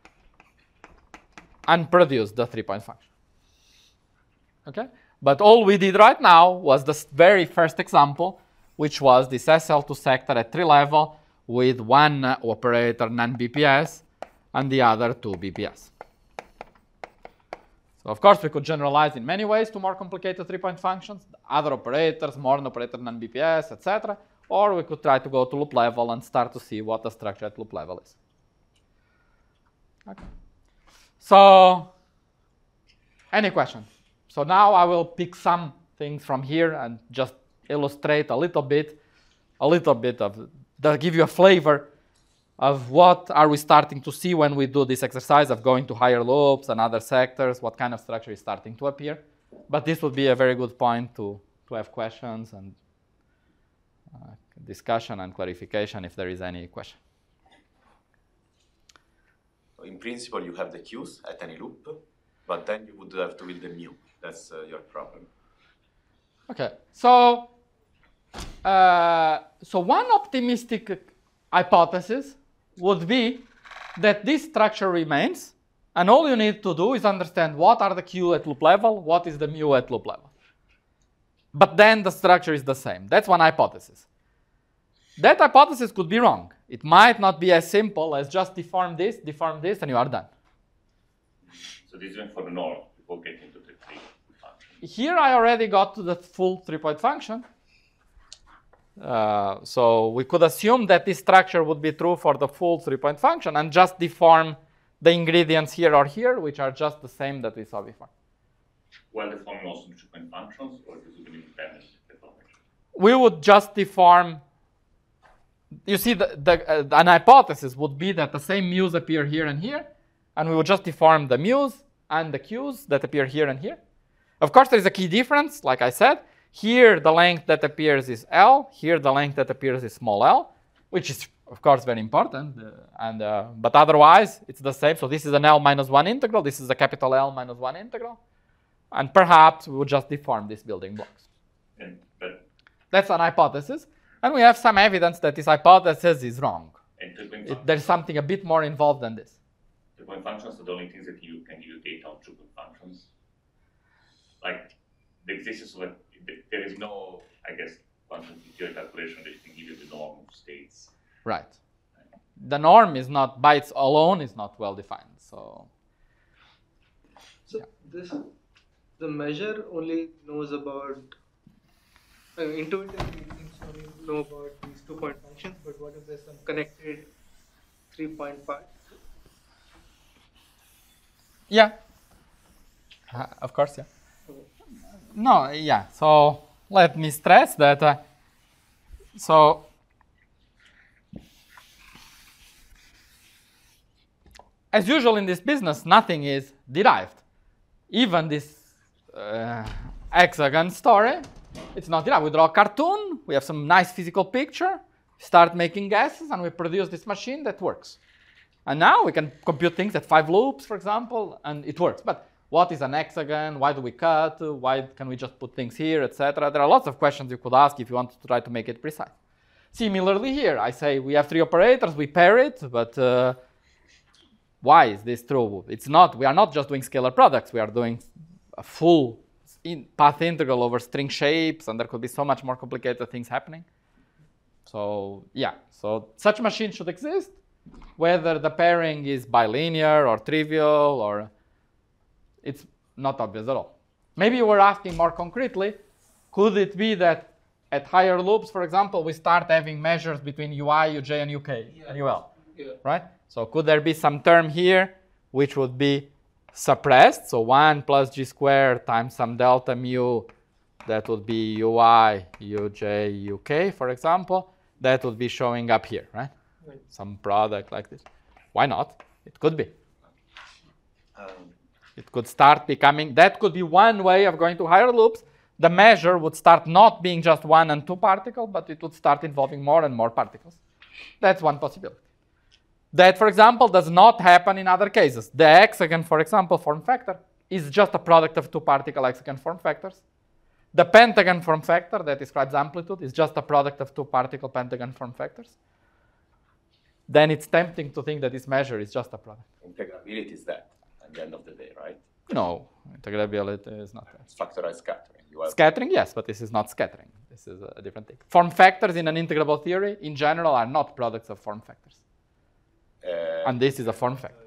and produce the three-point function. Okay? But all we did right now was the very first example, which was this S L two sector at tree level with one uh, operator non-B P S and the other two B P S. So of course, we could generalize in many ways to more complicated three-point functions, other operators, more operator non-B P S, et cetera. Or we could try to go to loop level and start to see what the structure at loop level is. Okay. So, any questions? So now I will pick some things from here and just illustrate a little bit, a little bit of, to give you a flavor of what are we starting to see when we do this exercise of going to higher loops and other sectors, what kind of structure is starting to appear. But this would be a very good point to, to have questions and uh, discussion and clarification if there is any question. In principle, you have the Qs at any loop, but then you would have to build a mu. That's uh, your problem. Okay, so uh, so one optimistic hypothesis would be that this structure remains, and all you need to do is understand what are the Q at loop level, what is the mu at loop level. But then the structure is the same. That's one hypothesis. That hypothesis could be wrong. It might not be as simple as just deform this, deform this, and you are done. So this is even for the norm before getting to the three function. Here I already got to the full three-point function. Uh, so we could assume that this structure would be true for the full three-point function and just deform the ingredients here or here, which are just the same that we saw before. Well, deforming also the two-point functions, or this is an independent deformation? We would just deform. You see, the, the, uh, an hypothesis would be that the same mu's appear here and here, and we would just deform the mu's and the q's that appear here and here. Of course, there is a key difference, like I said. Here, the length that appears is L. Here, the length that appears is small l, which is, of course, very important. Uh, and uh, but otherwise, it's the same. So this is an L minus one integral. This is a capital L minus one integral. And perhaps we would just deform these building blocks. And, but That's an hypothesis. And we have some evidence that this hypothesis is wrong. and two-point It, functions, there's something a bit more involved than this. two-point functions are the only things that you can give you data on two-point functions. Like the existence of a, there is no, I guess, quantum theory calculation that can give you the norm of states. Right. The norm is not, by its alone, is not well defined. So, So this, the measure only knows about, uh, intuitively it seems to only know about these two-point functions, but what if there's some connected three-point part? yeah. Uh, of course, yeah. No, yeah. So let me stress that. Uh, so as usual in this business, nothing is derived. Even this uh, hexagon story, it's not derived. We draw a cartoon, we have some nice physical picture, start making guesses, and we produce this machine that works. And now we can compute things at five loops, for example, and it works. But what is an hexagon? Why do we cut? Why can we just put things here, et cetera? There are lots of questions you could ask if you want to try to make it precise. Similarly here, I say we have three operators, we pair it, but uh, why is this true? It's not. We are not just doing scalar products. We are doing a full in path integral over string shapes, and there could be so much more complicated things happening. So yeah, so such machines should exist, whether the pairing is bilinear or trivial or it's not obvious at all. Maybe you were asking more concretely, could it be that at higher loops, for example, we start having measures between U I, U J, and U K, Yeah. and U L, Yeah. right? So could there be some term here which would be suppressed? So one plus G squared times some delta mu, that would be U I, U J, U K, for example. That would be showing up here, right? Right. Some product like this. Why not? It could be. Um, It could start becoming, that could be one way of going to higher loops. The measure would start not being just one and two particles, but it would start involving more and more particles. That's one possibility. That, for example, does not happen in other cases. The hexagon, for example, form factor is just a product of two particle hexagon form factors. The pentagon form factor that describes amplitude is just a product of two particle pentagon form factors. Then it's tempting to think that this measure is just a product. integrability is that at the end of the day, right? No, integrability is not that. It's factorized scattering. You have Scattering, yes, but this is not scattering. This is a different thing. Form factors in an integrable theory, in general, are not products of form factors. uh, And this is a form factor.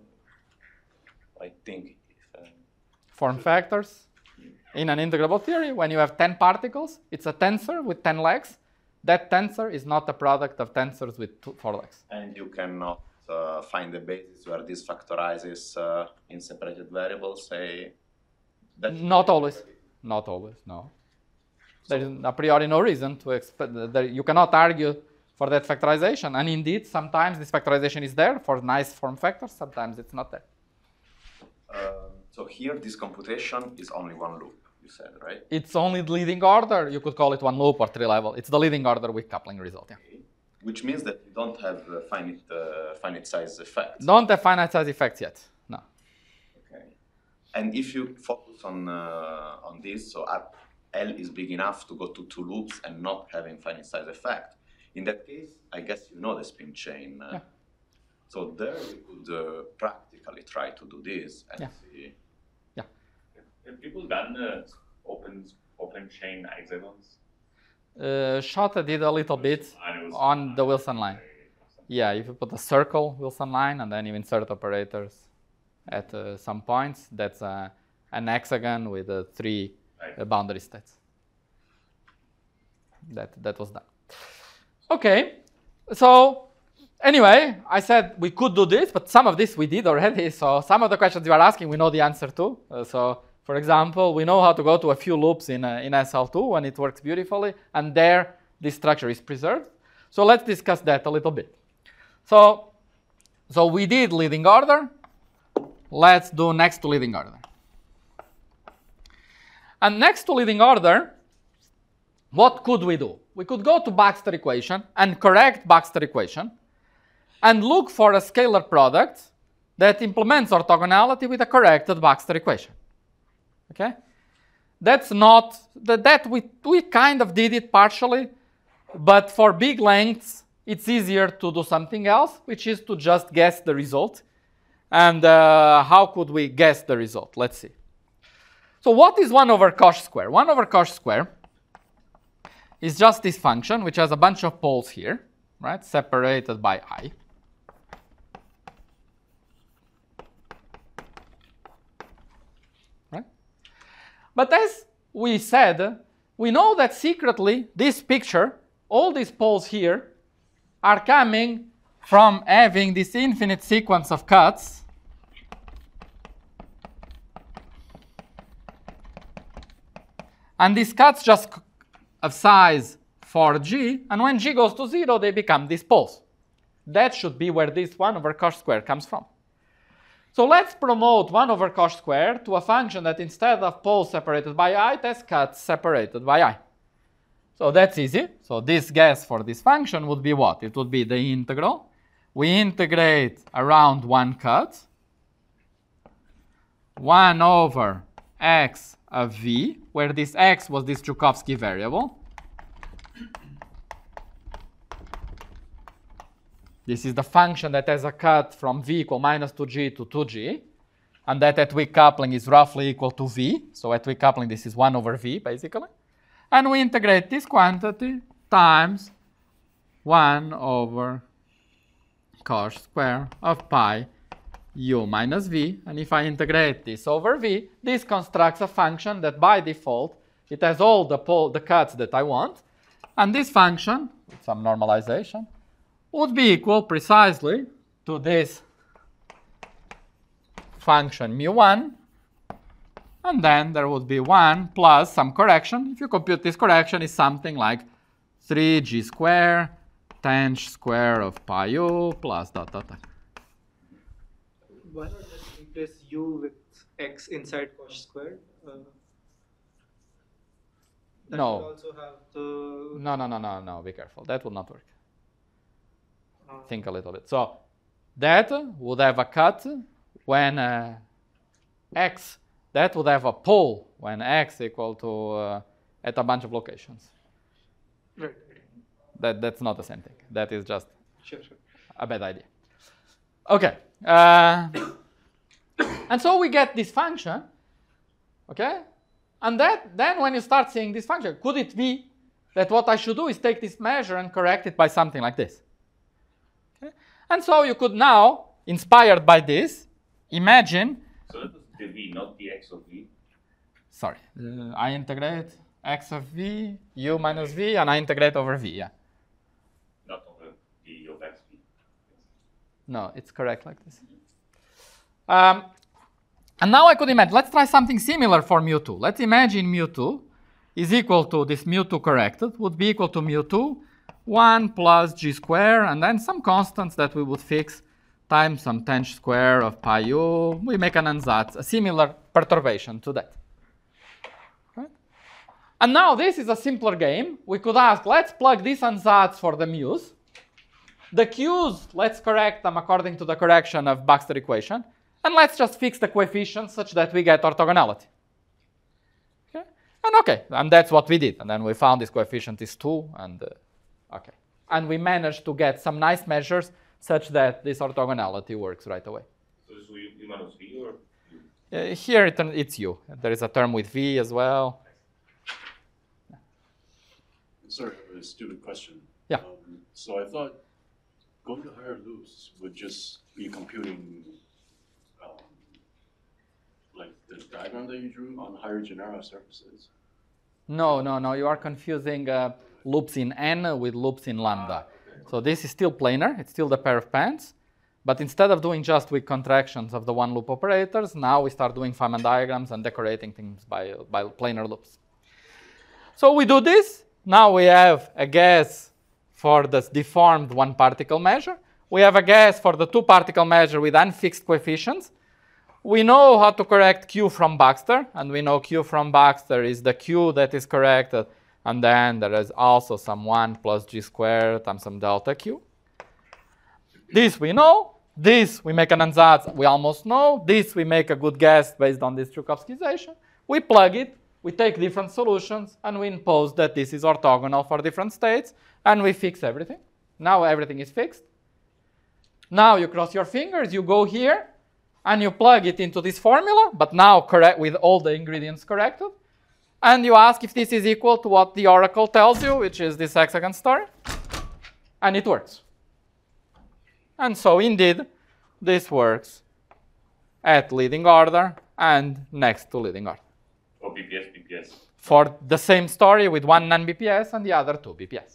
uh, I think if, uh, Form factors in an integrable theory, when you have ten particles, it's a tensor with ten legs. That tensor is not a product of tensors with two, four legs. and you cannot uh, find a basis where this factorizes uh, in separated variables, say. That Not always. Not always, no. There is a priori no reason to expect that you cannot argue for that factorization. And indeed, sometimes this factorization is there for nice form factors, sometimes it's not there. Uh, so here, this computation is only one loop. you said, right? It's only the leading order. You could call it one loop or three level. It's the leading order with coupling result. Yeah. Okay. Which means that you don't have uh, finite, uh, finite size effects. Don't have finite size effects yet. No. Okay. And if you focus on uh, on this, so at L is big enough to go to two loops and not having finite size effect. In that case, I guess you know the spin chain. Uh, Yeah. So there we could uh, practically try to do this and Yeah. see. Yeah. Have people done uh, open open chain hexagons? Uh, Shota did a little bit And it was- on the Wilson line. Yeah, if you put a circle Wilson line and then you insert operators at uh, some points, that's uh, an hexagon with uh, three uh, boundary states. That that was done. Okay, so anyway, I said we could do this, but some of this we did already. So some of the questions you are asking, we know the answer to. Uh, so for example, we know how to go to a few loops in uh, in S L two and it works beautifully, and there this structure is preserved. So let's discuss that a little bit. So, so we did leading order. Let's do next to leading order. And next to leading order, what could we do? We could go to Baxter equation and correct Baxter equation and look for a scalar product that implements orthogonality with a corrected Baxter equation. Okay? That's not, that, that we, we kind of did it partially, but for big lengths, it's easier to do something else, which is to just guess the result. And uh, how could we guess the result? Let's see. So what is one over cosh square? one over cosh square is just this function, which has a bunch of poles here, right, separated by I. Right? But as we said, we know that secretly this picture, all these poles here, are coming from having this infinite sequence of cuts and these cuts just of size for G, and when G goes to zero, they become these poles. That should be where this one over cosh square comes from. So let's promote one over cosh square to a function that instead of poles separated by I, it has cuts separated by I. So that's easy. So this guess for this function would be what? It would be the integral. We integrate around one cut, one over x of v, where this x was this Joukowsky variable. This is the function that has a cut from v equal minus two g to two g, and that at weak coupling is roughly equal to v. So at weak coupling, this is one over v, basically. And we integrate this quantity times one over cosh square of pi u minus v. And if I integrate this over v, this constructs a function that by default, it has all the, pole, the cuts that I want. And this function, with some normalization, would be equal precisely to this function mu one. And then there would be one plus some correction. If you compute this correction, is something like three g square tanh square of pi u plus dot dot dot. Why not just replace u with x inside cosh squared? Uh, that No. should also have the. No, no, no, no, no, be careful. That would not work. Uh, Think a little bit. So that would have a cut when uh, x, that would have a pole when x equal to uh, at a bunch of locations. Right. right. That, that's not the same thing. That is just Sure, sure. a bad idea. Okay. Uh, and so we get this function, okay? And that then when you start seeing this function, could it be that what I should do is take this measure and correct it by something like this? Okay? And so you could now, inspired by this, imagine, So that was the v, not the x of v. sorry, uh, I integrate x of v, u minus v, and I integrate over v, yeah. Not over d of x v. No, it's correct like this. Um, and now I could imagine, let's try something similar for mu two. Let's imagine mu two is equal to this mu two corrected, would be equal to mu two, one plus g square, and then some constants that we would fix times some tanh square of pi u. We make an ansatz, a similar perturbation to that. And now this is a simpler game. We could ask, let's plug these ansatz for the mu's. The q's, let's correct them according to the correction of Baxter equation. And let's just fix the coefficients such that we get orthogonality. Okay? And okay, and that's what we did. And then we found this coefficient is two, and uh, okay. And we managed to get some nice measures such that this orthogonality works right away. So this is u minus v or? Uh, here it, it's u. There is a term with v as well. Sorry, I have a stupid question. Yeah. Um, so I thought going to higher loops would just be computing um, like the diagram that you drew on higher Gennaro surfaces. No, no, no. You are confusing uh, loops in n with loops in lambda. So this is still planar. It's still the pair of pants. But instead of doing just weak contractions of the one loop operators, now we start doing Feynman diagrams and decorating things by, by planar loops. So we do this. Now we have a guess for this deformed one particle measure. We have a guess for the two particle measure with unfixed coefficients. We know how to correct Q from Baxter, and we know Q from Baxter is the Q that is corrected, and then there is also some one plus G squared times some delta Q. This we know. This we make an ansatz, we almost know. This we make a good guess based on this Strukowskization. We plug it. We take different solutions, and we impose that this is orthogonal for different states, and we fix everything. Now everything is fixed. Now you cross your fingers, you go here, and you plug it into this formula, but now correct with all the ingredients corrected. And you ask if this is equal to what the oracle tells you, which is this hexagon story, and it works. And so indeed, this works at leading order and next to leading order. Or B P S, B P S. For the same story with one non-B P S and the other two B P S.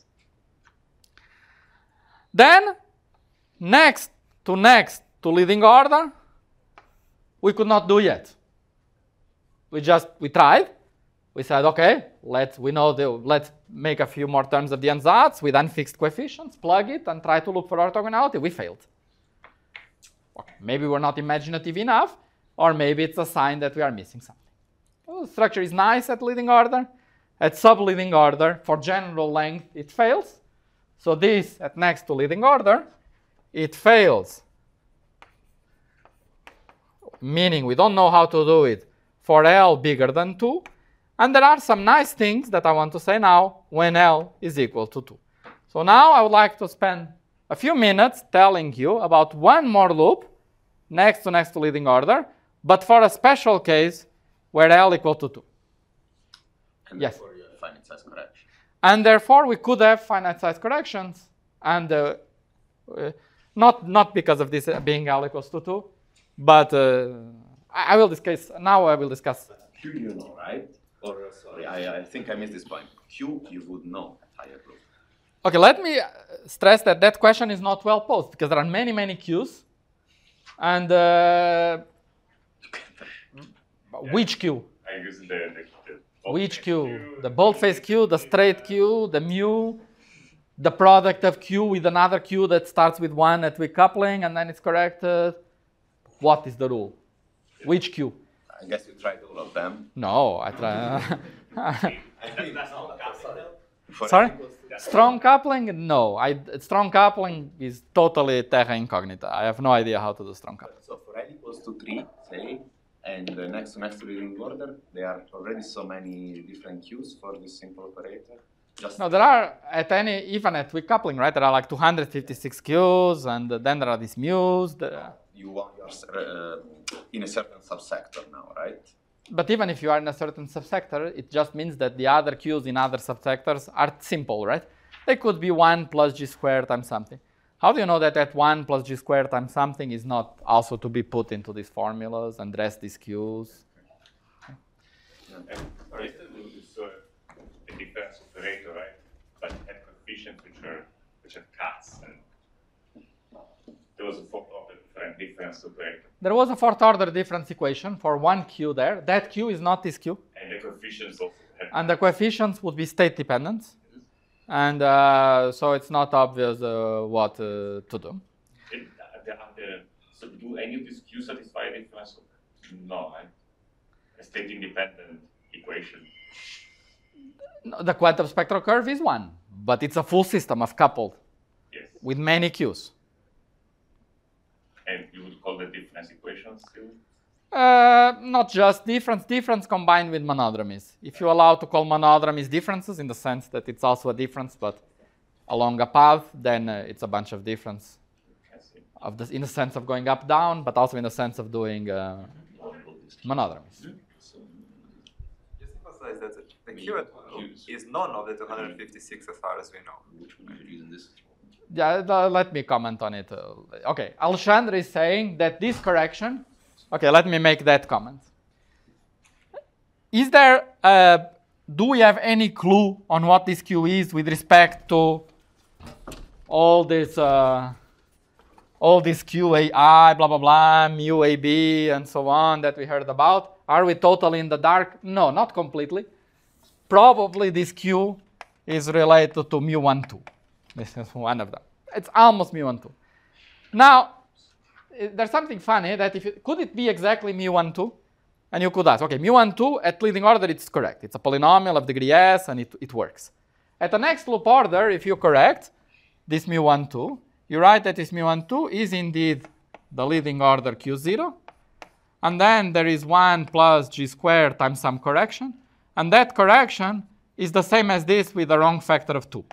Then, next to next to leading order, we could not do yet. We just, we tried. We said, okay, let's, we know the, let's make a few more terms of the ansatz with unfixed coefficients, plug it, and try to look for orthogonality. We failed. Okay, maybe we're not imaginative enough, or maybe it's a sign that we are missing something. Well, the structure is nice at leading order. At sub-leading order, for general length, it fails. So this, at next to leading order, it fails. Meaning we don't know how to do it for L bigger than two. And there are some nice things that I want to say now when L is equal to two. So now I would like to spend a few minutes telling you about one more loop next to next to leading order, but for a special case where L equal to two. And Yes. therefore you have finite size correction. And therefore we could have finite size corrections, and uh, uh, not not because of this uh, being L equals to two, but uh, I, I will discuss now. I will discuss. Q you know, right? Or uh, sorry, I, I think I missed this point. Q you would know at higher loop. Okay, let me uh, stress that that question is not well posed because there are many many Qs, and uh, which Q? I use the, the, the Which Q? The boldface Q, the straight Q, the mu, the product of Q with another Q that starts with one at weak coupling and then it's corrected. What is the rule? Which Q? I guess you tried all of them. No, I try. For Sorry? equals to- Strong coupling? No. I, strong coupling is totally terra incognita. I have no idea how to do strong coupling. So for L equals to three, say, and uh, next to next to leading order, there are already so many different Qs for this simple operator. Just No, there are at any, even at weak coupling, right? There are like two hundred fifty-six Qs, and then there are these mu's. There, you want your uh, in a certain subsector now, right? but even if you are in a certain subsector, it just means that the other Qs in other subsectors are simple, right? They could be one plus G squared times something. How do you know that that one plus G squared times something is not also to be put into these formulas and rest these Qs? And for instance, it's uh, a difference operator, right? But it had coefficients which are which have cuts, and there was a fourth order different difference operator, There was a fourth order difference equation for one Q there. That Q is not this Q. and the coefficients also have. And the coefficients would be state dependent. And uh, so it's not obvious uh, what uh, to do. It, uh, the, uh, the, so do any of these Q satisfy the difference? No, right? A state independent equation. No, the quantum spectral curve is one, but it's a full system of coupled Yes. with many Qs. And you would call the difference equation still? Uh, not just difference, difference combined with monodromies. If you allow to call monodromies differences in the sense that it's also a difference, but along a path, then uh, it's a bunch of difference I see. of the, in the sense of going up, down, but also in the sense of doing uh, monodromies. Just emphasize that the Q at one loop is none of the two hundred fifty-six as far as we know. Which one should use in this? Yeah, the, let me comment on it. Uh, okay, Alexandre is saying that this correction, okay, let me make that comment. Is there, uh, do we have any clue on what this Q is with respect to all this, uh, all this Q A I, blah, blah, blah, mu A B, and so on that we heard about? Are we totally in the dark? No, not completely. Probably this Q is related to mu one, two. This is one of them. It's almost mu one, two. Now, there's something funny that if you, could it be exactly mu one, two? And you could ask, okay, mu one, two at leading order, it's correct. It's a polynomial of degree s, and it, it works. At the next loop order, if you correct this mu one, two, you write that this mu one, two is indeed the leading order Q zero. And then there is one plus g squared times some correction. And that correction is the same as this with the wrong factor of two.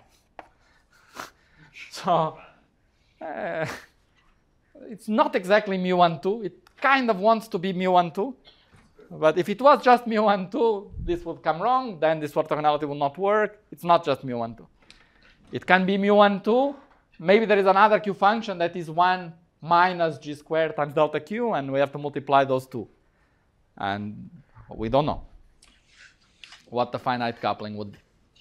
So uh, it's not exactly mu one, two. It kind of wants to be mu one, two. But if it was just mu one, two, this would come wrong. Then this orthogonality will not work. It's not just mu one, two. It can be mu one, two. Maybe there is another Q function that is one minus g squared times delta Q, and we have to multiply those two. And we don't know what the finite coupling would be.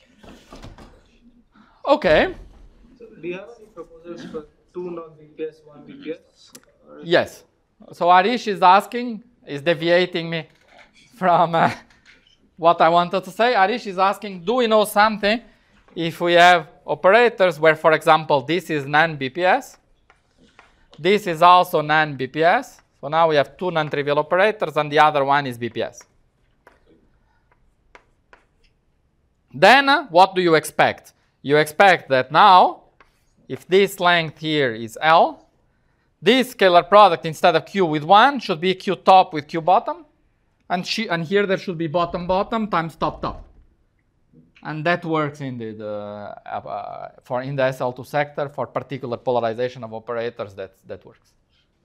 Okay. So do you have any proposals for two non B P S, one B P S? Or Yes. So Arish is asking, is deviating me from uh, what I wanted to say. Arish is asking, do we know something if we have operators where, for example, this is non-B P S, this is also non-B P S. So now we have two non-trivial operators, and the other one is B P S. Then uh, what do you expect? You expect that now, if this length here is L, this scalar product instead of Q with one should be Q top with Q bottom, and, she, and here there should be bottom bottom times top top. And that works indeed uh, uh, for in the S L two sector for particular polarization of operators. That that works.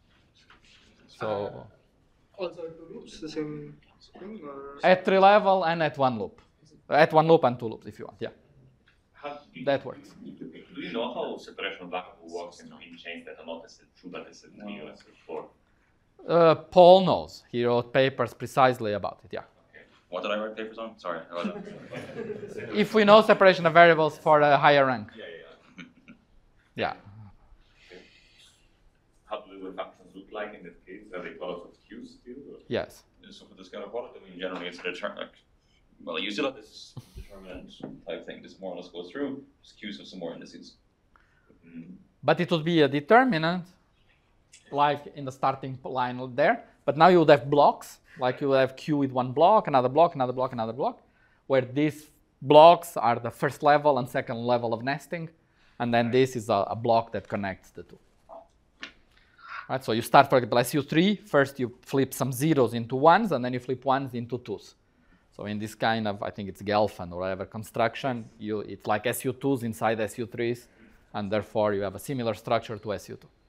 So also two loops, the same thing? Or at three level and at one loop, at one loop and two loops if you want. Yeah, How do you, that works. Do you know how separation variable works in, in chains that are not S L two but S L three or S L four? Uh, Paul knows. He wrote papers precisely about it. Yeah. What did I write papers on? Sorry. I wasn't- If we know separation of variables for a higher rank. Yeah, yeah, Yeah. yeah. How do the functions look like in that case? Are they close of Q's still? Or? Yes. So for the scalar product, I mean, generally it's a determinant. Well, you still have this determinant type thing. This more or less goes through. Just Q's of some more indices. Mm. But it would be a determinant, like in the starting line there. But now you would have blocks, like you would have Q with one block, another block, another block, another block, where these blocks are the first level and second level of nesting, and then this is a, a block that connects the two. Right, so you start, for example, S U three, first you flip some zeros into ones, and then you flip ones into twos. So in this kind of, I think it's Gelfand or whatever construction, you, it's like S U twos inside S U threes, and therefore you have a similar structure to S U two.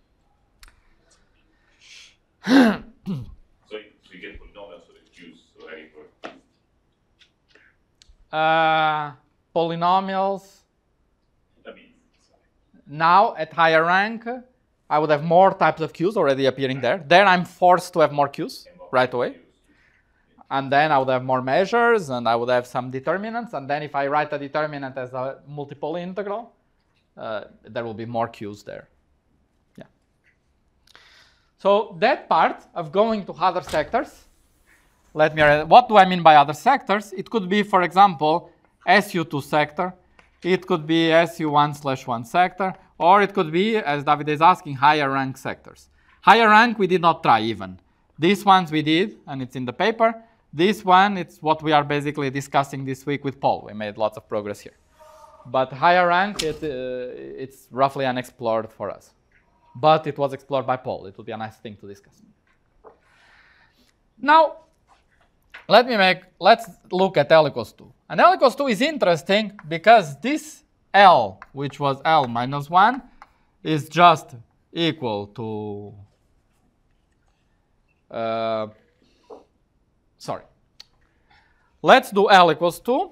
So, you, so you get polynomials for the Q's already for Uh, polynomials, I mean, sorry. now at higher rank, I would have more types of Q's already appearing there. There I'm forced to have more Q's right away. And then I would have more measures, and I would have some determinants. And then if I write a determinant as a multiple integral, uh, there will be more Q's there. Yeah. So that part of going to other sectors, let me, what do I mean by other sectors? It could be, for example, S U two sector. It could be S U one slash one sector. Or it could be, as David is asking, higher rank sectors. Higher rank we did not try even. These ones we did, and it's in the paper. This one, it's what we are basically discussing this week with Paul. We made lots of progress here. But higher rank, it, uh, it's roughly unexplored for us. But it was explored by Paul. It would be a nice thing to discuss. Now, let me make, let's look at L equals two. And L equals two is interesting because this L, which was L minus one, is just equal to, uh, sorry. Let's do L equals two,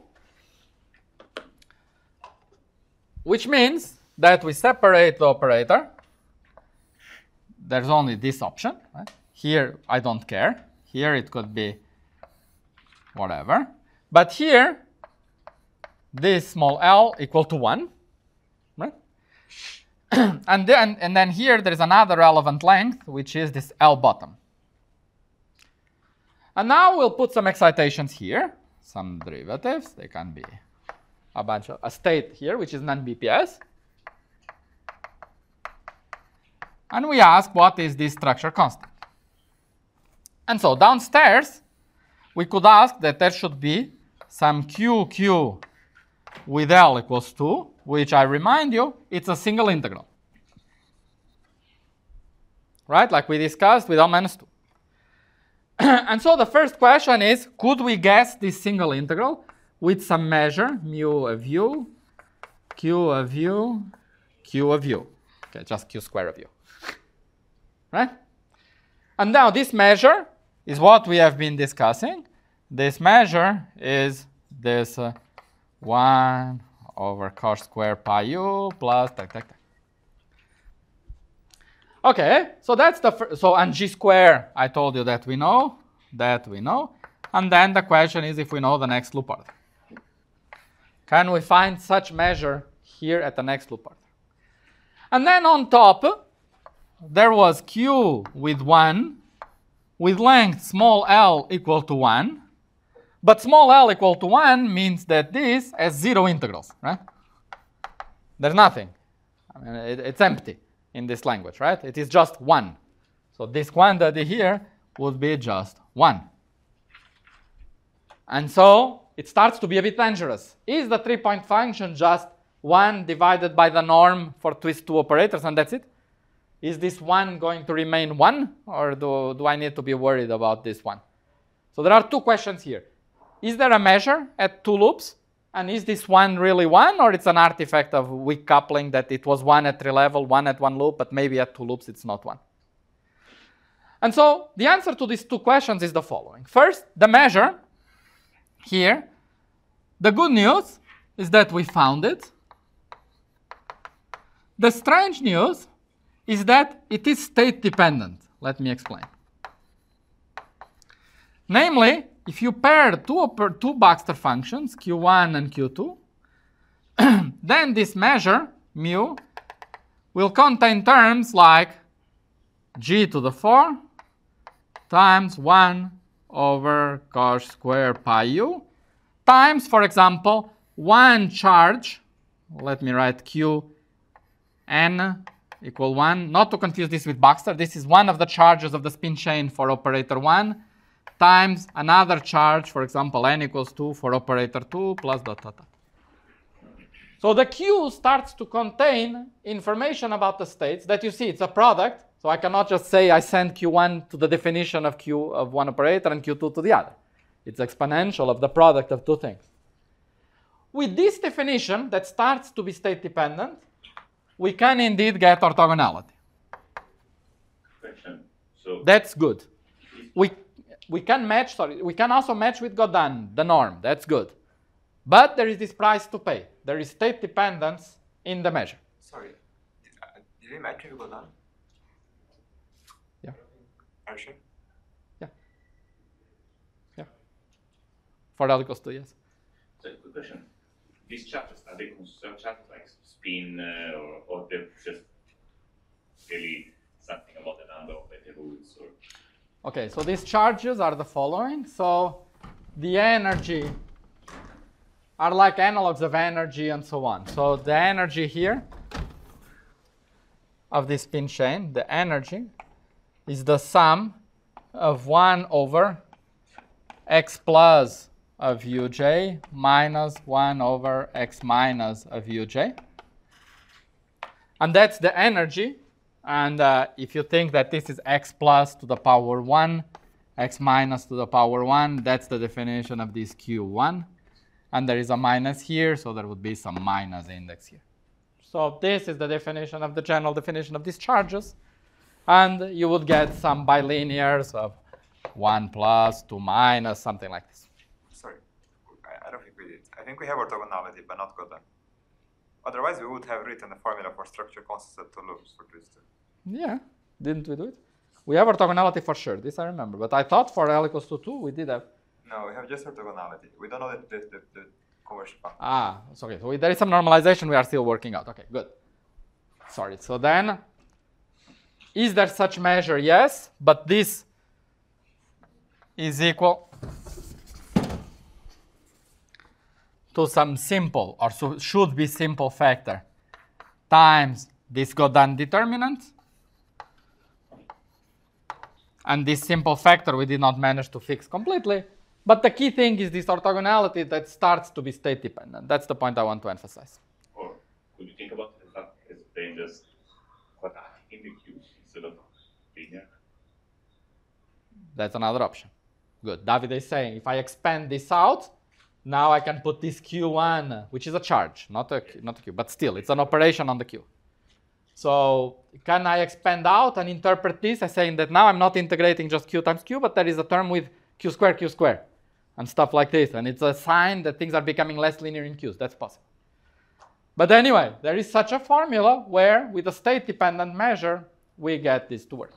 which means that we separate the operator. There's only this option. Right? Here, I don't care. Here, it could be whatever. But here, this small l equal to one. Right? and, then, and then here, there is another relevant length, which is this L bottom. And now we'll put some excitations here, some derivatives. They can be a bunch of a state here, which is non-B P S. And we ask, what is this structure constant? And so downstairs, we could ask that there should be some Q Q with L equals two, which I remind you, it's a single integral. Right? Like we discussed with L minus two. And so the first question is, could we guess this single integral with some measure, mu of u, q of u, q of u. Okay, just q square of u. Right? And now this measure is what we have been discussing. This measure is this uh, one over cos square pi u plus tak, tak, tak. Okay, so that's the first. So and g square, I told you that we know, that we know. And then the question is if we know the next loop order. Can we find such measure here at the next loop order? And then on top, there was q with one, with length small l equal to one. But small l equal to one means that this has zero integrals, right? There's nothing. I mean, it, it's empty in this language, right? It is just one. So this quantity here would be just one. And so it starts to be a bit dangerous. Is the three-point function just one divided by the norm for twist two operators and that's it? Is this one going to remain one, or do, do I need to be worried about this one? So there are two questions here. Is there a measure at two loops? And is this one really one, or it's an artifact of weak coupling that it was one at three level, one at one loop, but maybe at two loops it's not one? And so the answer to these two questions is the following. First, the measure here. The good news is that we found it. The strange news is that it is state dependent. Let me explain. Namely, if you pair two, two Baxter functions, q one and q two, then this measure, mu, will contain terms like g to the four times one over cos square pi u times, for example, one charge, let me write q n equal one, not to confuse this with Baxter, this is one of the charges of the spin chain for operator one, times another charge, for example, n equals two for operator two, plus dot, dot, dot. So the Q starts to contain information about the states that you see, it's a product, so I cannot just say I send q one to the definition of Q of one operator and q two to the other. It's exponential of the product of two things. With this definition that starts to be state dependent, we can indeed get orthogonality. Question. So that's good. We We can match, sorry, we can also match with Godin, the norm, that's good. But there is this price to pay. There is state dependence in the measure. Sorry, did, uh, did we match with Godin? Yeah. Are you sure? Yeah. Yeah. For L equals two, yes. So, quick question. These charges, are they concerned charges like spin uh, or, or they're just really something about the number of the rules? Or? Okay, so these charges are the following. So the energy are like analogs of energy and so on. So the energy here of this spin chain, the energy, is the sum of one over x plus of uj minus one over x minus of uj. And that's the energy. And uh, if you think that this is x plus to the power one, x minus to the power one, that's the definition of this Q one. And there is a minus here, so there would be some minus index here. So this is the definition of the general definition of these charges. And you would get some bilinears of one plus, two minus, something like this. Sorry, I, I don't think we did. I think we have orthogonality, but not Kotan. Otherwise, we would have written a formula for structure constants at two loops for this too. Yeah, didn't we do it? We have orthogonality for sure, this I remember. But I thought for L equals to two, we did have. No, we have just orthogonality. We don't know the, the, the, the conversion function. Ah, okay, so we, there is some normalization we are still working out. Okay, good. Sorry, so then, is there such measure? Yes, but this is equal to some simple, or so should be simple factor, times this Godin determinant. And this simple factor we did not manage to fix completely. But the key thing is this orthogonality that starts to be state dependent. That's the point I want to emphasize. Or could you think about it as being just quadratic in the Q instead of linear? That's another option. Good. David is saying if I expand this out, now I can put this Q one, which is a charge, not a, not a Q, but still, it's an operation on the Q. So can I expand out and interpret this as saying that now I'm not integrating just Q times Q, but there is a term with Q square, Q square, and stuff like this. And it's a sign that things are becoming less linear in Qs. That's possible. But anyway, there is such a formula where with a state-dependent measure, we get this to work.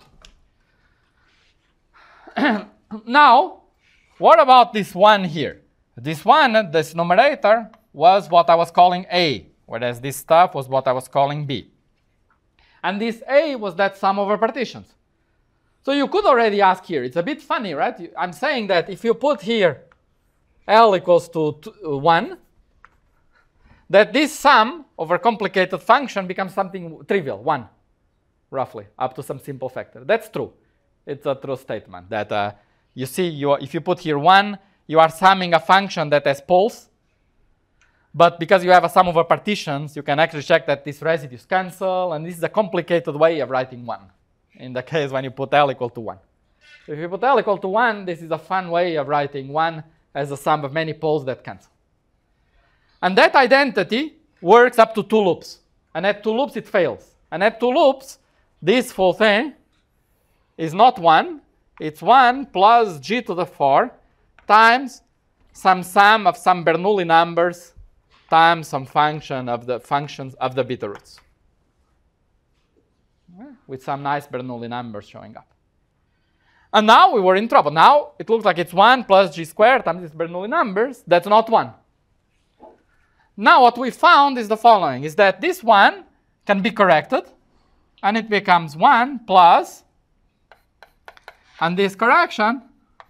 Now, what about this one here? This one, this numerator, was what I was calling A, whereas this stuff was what I was calling B. And this A was that sum over partitions. So you could already ask here, it's a bit funny, right? I'm saying that if you put here L equals to one, that this sum over complicated function becomes something trivial, one, roughly, up to some simple factor. That's true. It's a true statement that uh, you see, you are, if you put here one, you are summing a function that has poles. But because you have a sum over partitions, you can actually check that these residues cancel. And this is a complicated way of writing one, in the case when you put L equal to one. So if you put L equal to one, this is a fun way of writing one as a sum of many poles that cancel. And that identity works up to two loops. And at two loops, it fails. And at two loops, this full thing is not one. It's one plus g to the four times some sum of some Bernoulli numbers times some function of the functions of the beta roots. Yeah, with some nice Bernoulli numbers showing up. And now we were in trouble. Now it looks like it's one plus g squared times these Bernoulli numbers. That's not one. Now what we found is the following, is that this one can be corrected, and it becomes one plus, and this correction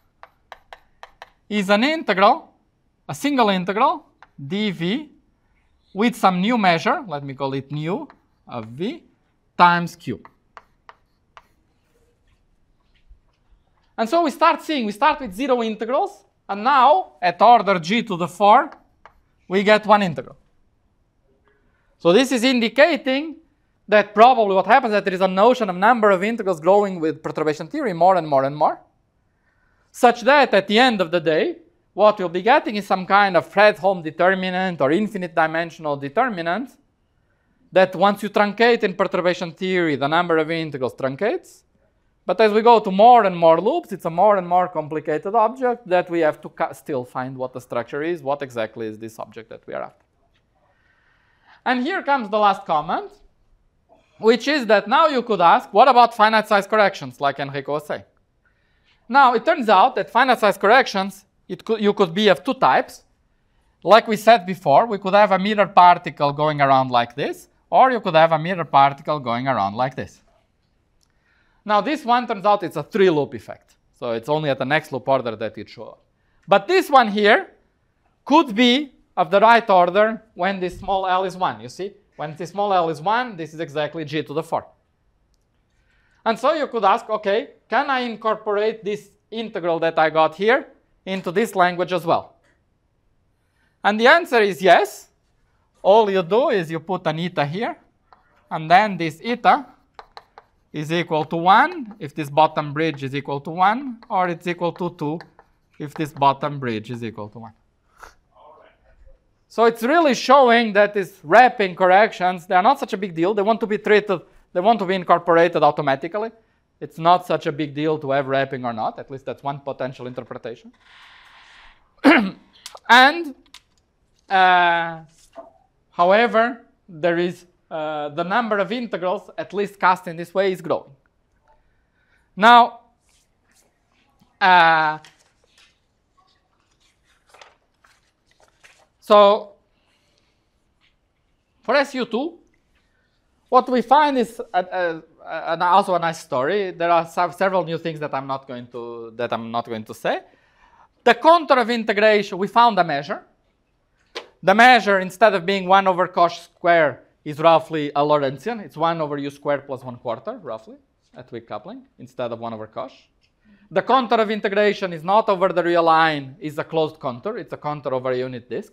is an integral, a single integral, dv, with some new measure, let me call it nu, of v, times q. And so we start seeing, we start with zero integrals, and now, at order g to the four, we get one integral. So this is indicating that probably what happens is that there is a notion of number of integrals growing with perturbation theory more and more and more, such that at the end of the day, what we'll be getting is some kind of Fredholm determinant or infinite dimensional determinant that once you truncate in perturbation theory, the number of integrals truncates. But as we go to more and more loops, it's a more and more complicated object that we have to still find what the structure is, what exactly is this object that we are after. And here comes the last comment, which is that now you could ask, what about finite size corrections, like Enrico was saying? Now, it turns out that finite size corrections, it could, you could be of two types. Like we said before, we could have a mirror particle going around like this, or you could have a mirror particle going around like this. Now, this one turns out it's a three-loop effect. So it's only at the next loop order that it shows up. But this one here could be of the right order when this small l is one. You see? When this small l is one, this is exactly g to the four. And so you could ask, okay, can I incorporate this integral that I got here into this language as well? And the answer is yes. All you do is you put an eta here, and then this eta is equal to one if this bottom bridge is equal to one, or it's equal to two if this bottom bridge is equal to one. So it's really showing that these wrapping corrections, they are not such a big deal. They want to be treated, they want to be incorporated automatically. It's not such a big deal to have wrapping or not. At least that's one potential interpretation. And, uh, however, there is uh, the number of integrals, at least cast in this way, is growing. Now, uh, so for S U two, what we find is a, a, a, also a nice story. There are some, several new things that I'm not going to that I'm not going to say. The contour of integration, we found a measure. The measure, instead of being one over cos square, is roughly a Lorentzian. It's one over u squared plus one quarter, roughly, at weak coupling, instead of one over cos. The contour of integration is not over the real line, it's a closed contour. It's a contour over a unit disk.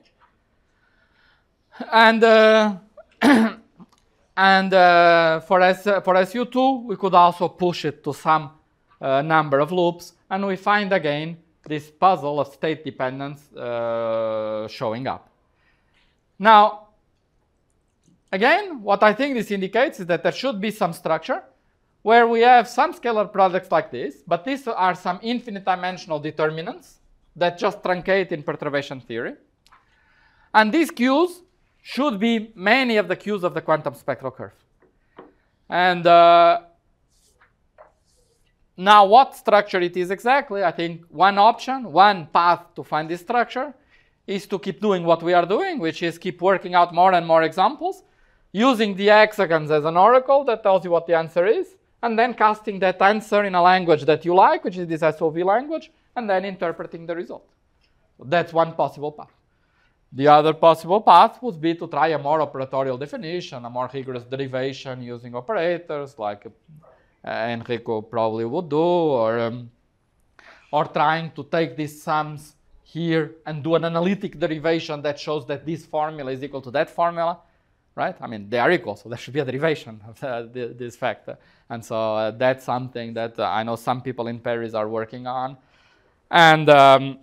And uh, and uh, for, S, uh, for S U two, we could also push it to some uh, number of loops, and we find again this puzzle of state dependence uh, showing up. Now, again, what I think this indicates is that there should be some structure where we have some scalar products like this, but these are some infinite dimensional determinants that just truncate in perturbation theory. And these Qs should be many of the Qs of the quantum spectral curve. And uh, now what structure it is exactly, I think one option, one path to find this structure is to keep doing what we are doing, which is keep working out more and more examples, using the hexagons as an oracle that tells you what the answer is, and then casting that answer in a language that you like, which is this S O V language, and then interpreting the result. So that's one possible path. The other possible path would be to try a more operatorial definition, a more rigorous derivation using operators, like uh, Enrico probably would do, or, um, or trying to take these sums here and do an analytic derivation that shows that this formula is equal to that formula, right? I mean, they are equal, so there should be a derivation of uh, this factor. And so uh, that's something that uh, I know some people in Paris are working on. And um,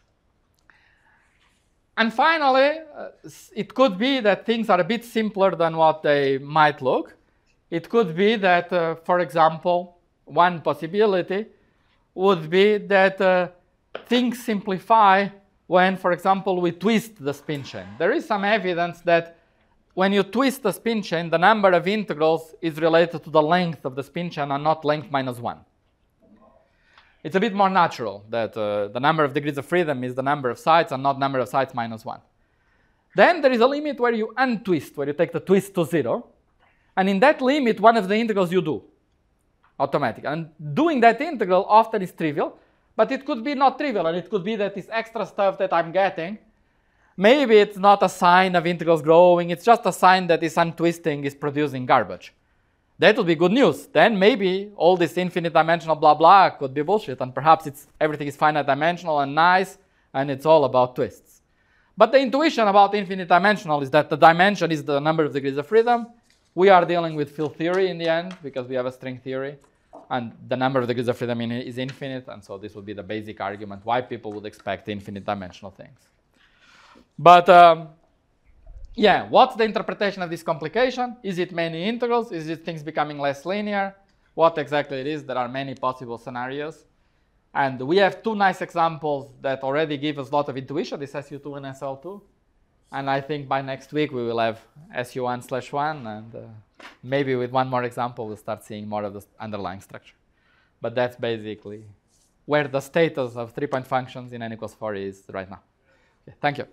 And finally, uh, it could be that things are a bit simpler than what they might look. It could be that, uh, for example, one possibility would be that uh, things simplify when, for example, we twist the spin chain. There is some evidence that when you twist the spin chain, the number of integrals is related to the length of the spin chain and not length minus one. It's a bit more natural that uh, the number of degrees of freedom is the number of sides and not number of sides minus one. Then there is a limit where you untwist, where you take the twist to zero. And in that limit, one of the integrals you do automatic. And doing that integral often is trivial, but it could be not trivial. And it could be that this extra stuff that I'm getting, maybe it's not a sign of integrals growing. It's just a sign that this untwisting is producing garbage. That would be good news. Then maybe all this infinite dimensional blah blah could be bullshit, and perhaps it's everything is finite dimensional and nice, and it's all about twists. But the intuition about infinite dimensional is that the dimension is the number of degrees of freedom. We are dealing with field theory in the end because we have a string theory, and the number of degrees of freedom in is infinite, and so this would be the basic argument why people would expect infinite dimensional things. But um, yeah, what's the interpretation of this complication? Is it many integrals? Is it things becoming less linear? What exactly it is? There are many possible scenarios. And we have two nice examples that already give us a lot of intuition, this S U two and S L two. And I think by next week we will have S U one slash one, and uh, maybe with one more example we'll start seeing more of the underlying structure. But that's basically where the status of three-point functions in n equals four is right now. Okay, thank you.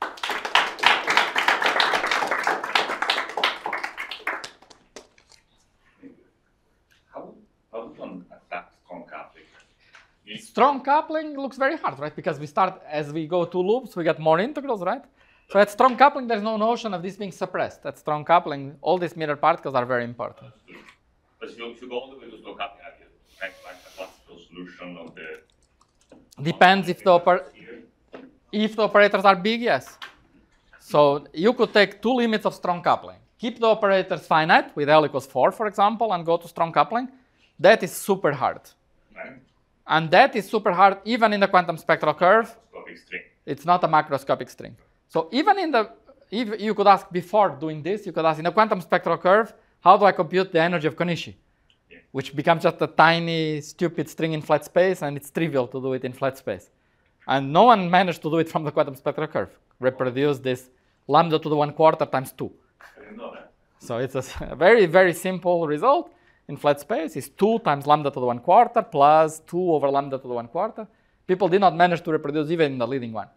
Strong coupling looks very hard, right? Because we start, as we go to loops, we get more integrals, right? So at strong coupling, there's no notion of this being suppressed. At strong coupling, all these mirror particles are very important. But if you, if you go all the way to slow coupling, you have like a classical solution of the Depends if the oper if the operators are big, yes. So you could take two limits of strong coupling. Keep the operators finite with L equals four, for example, and go to strong coupling. That is super hard. Right. And that is super hard even in the quantum spectral curve. Macroscopic string. It's not a macroscopic string. So even in the, if you could ask before doing this, you could ask in the quantum spectral curve, how do I compute the energy of Konishi? Yeah. Which becomes just a tiny, stupid string in flat space, and it's trivial to do it in flat space. And no one managed to do it from the quantum spectral curve. Reproduce this lambda to the one quarter times two. I didn't know that. So it's a, a very, very simple result in flat space. It's two times lambda to the one quarter plus two over lambda to the one quarter. People did not manage to reproduce even in the leading one.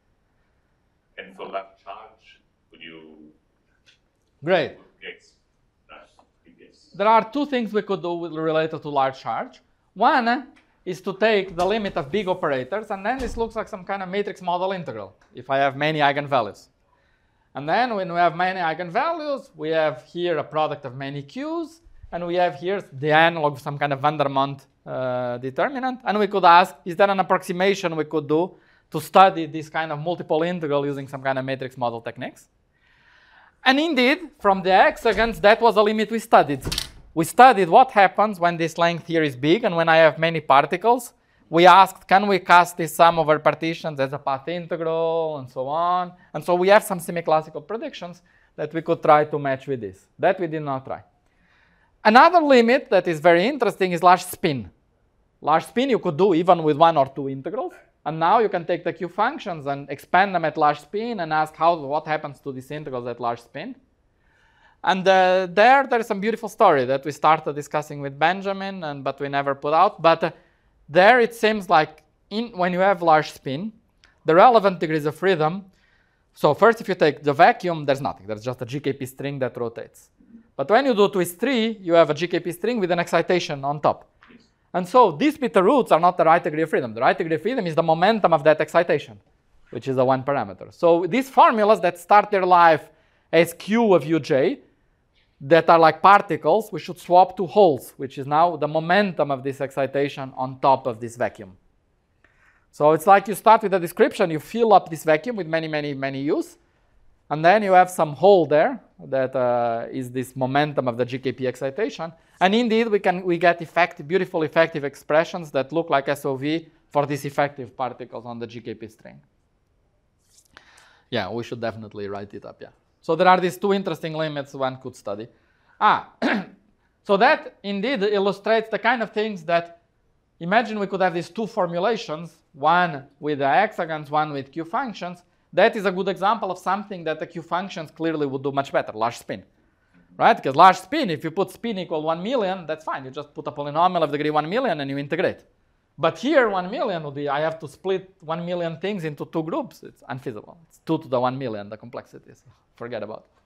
And for that charge, would you? Great. Yes. That's yes. There are two things we could do with, related to large charge. One eh, is to take the limit of big operators, and then this looks like some kind of matrix model integral if I have many eigenvalues. And then when we have many eigenvalues, we have here a product of many q's, and we have here the analog of some kind of Vandermonde uh, determinant. And we could ask, is there an approximation we could do to study this kind of multiple integral using some kind of matrix model techniques? And indeed, from the hexagons, that was a limit we studied. We studied what happens when this length here is big and when I have many particles. We asked, can we cast this sum over partitions as a path integral and so on? And so we have some semi-classical predictions that we could try to match with this. That we did not try. Another limit that is very interesting is large spin. Large spin you could do even with one or two integrals. And now you can take the Q functions and expand them at large spin and ask how, what happens to these integrals at large spin. And uh, there, there is some beautiful story that we started discussing with Benjamin, and, but we never put out. But uh, there it seems like in, when you have large spin, the relevant degrees of freedom, so first if you take the vacuum, there's nothing. There's just a G K P string that rotates. But when you do twist three, you have a G K P string with an excitation on top. And so these beta roots are not the right degree of freedom. The right degree of freedom is the momentum of that excitation, which is a one parameter. So these formulas that start their life as Q of Uj, that are like particles, we should swap to holes, which is now the momentum of this excitation on top of this vacuum. So it's like you start with a description, you fill up this vacuum with many, many, many U's, and then you have some hole there that uh, is this momentum of the G K P excitation. And indeed, we can we get effective, beautiful effective expressions that look like S O V for these effective particles on the G K P string. Yeah, we should definitely write it up, yeah. So there are these two interesting limits one could study. Ah, so that indeed illustrates the kind of things that, imagine we could have these two formulations, one with the hexagons, one with Q functions. That is a good example of something that the Q functions clearly would do much better, large spin. Right? Because large spin, if you put spin equal one million, that's fine. You just put a polynomial of degree one million and you integrate. But here, one million would be, I have to split one million things into two groups. It's unfeasible. It's two to the one million, the complexity. So forget about it.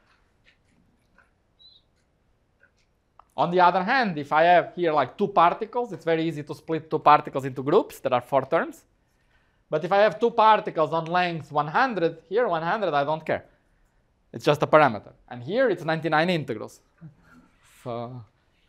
On the other hand, if I have here like two particles, it's very easy to split two particles into groups. There are four terms. But if I have two particles on length one hundred, here one hundred, I don't care. It's just a parameter. And here it's ninety-nine integrals. So,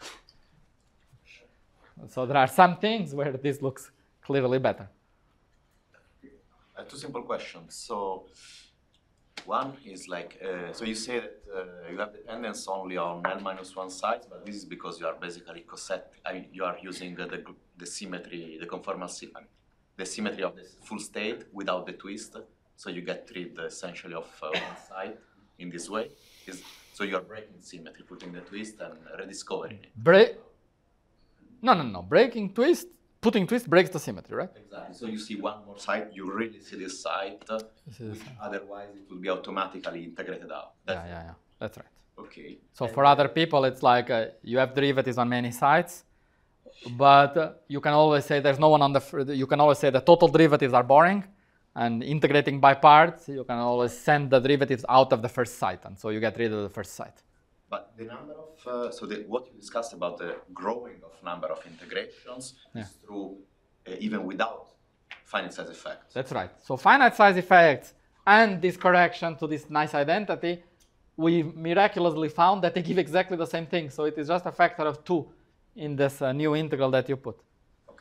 so there are some things where this looks clearly better. Uh, two simple questions. So one is like, uh, so you say that uh, you have dependence only on n minus one sides, but this is because you are basically coset. I mean, you are using uh, the the symmetry, the conformal symmetry. The symmetry of the full state without the twist, so you get rid essentially of uh, one side in this way. Is, so you are breaking symmetry, putting the twist and rediscovering it. Break? No, no, no. Breaking twist, putting twist breaks the symmetry, right? Exactly. So you see one more side, you really see this side, uh, See this which side. otherwise it would be automatically integrated out. That's Yeah, yeah, yeah. That's right. okay. So And for other people, it's like uh, you have derivatives on many sides, but uh, you can always say there's no one on the. Fr you can always say the total derivatives are boring, and integrating by parts, you can always send the derivatives out of the first side, and so you get rid of the first side. But the number of, uh, so the, what you discussed about the growing of number of integrations Yeah. is true uh, even without finite size effects. That's right. So finite size effects and this correction to this nice identity, we miraculously found that they give exactly the same thing. So it is just a factor of two in this uh, new integral that you put.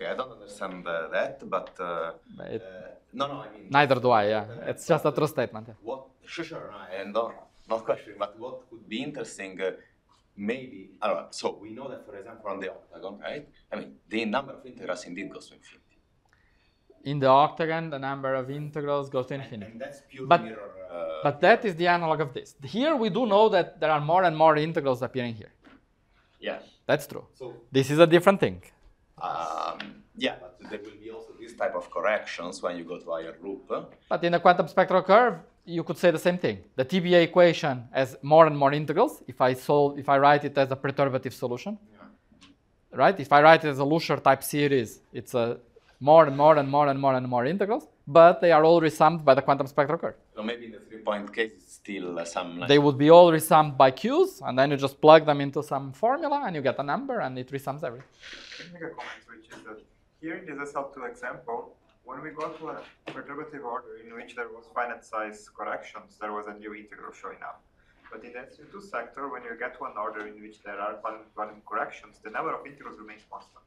Okay, I don't understand uh, that, but uh, But it- uh, no, no, I mean Neither do I, yeah. It's just a true statement. yeah. what? Sure, sure, no, and not not questioning, but what could be interesting, uh, maybe. I don't know, so we know that, for example, on the octagon, right? I mean, the number of integrals indeed goes to infinity, In the octagon, the number of integrals goes to and, infinity. and that's pure But- mirror. Uh, But that is the analog of this. Here we do know that there are more and more integrals appearing here. yeah. That's true. So This is a different thing. um, yeah, but there will be also this type of corrections when you go to higher loop. huh? But in the quantum spectral curve, you could say the same thing. The T B A equation has more and more integrals if I solve, if I write it as a perturbative solution. Right? If I write it as a Lusher type series, it's a more and more and more and more and more integrals, but they are all resummed by the quantum spectral curve. So maybe in the three-point case, it's still uh, some. Like, They would be all resummed by Q's, and then you just plug them into some formula, and you get a number, and it resums everything. Let me make a comment, which is that here in this S L two example, when we got to a perturbative order in which there was finite size corrections, there was a new integral showing up. But in the S U two sector, when you get to an order in which there are volume, volume corrections, the number of integrals remains constant.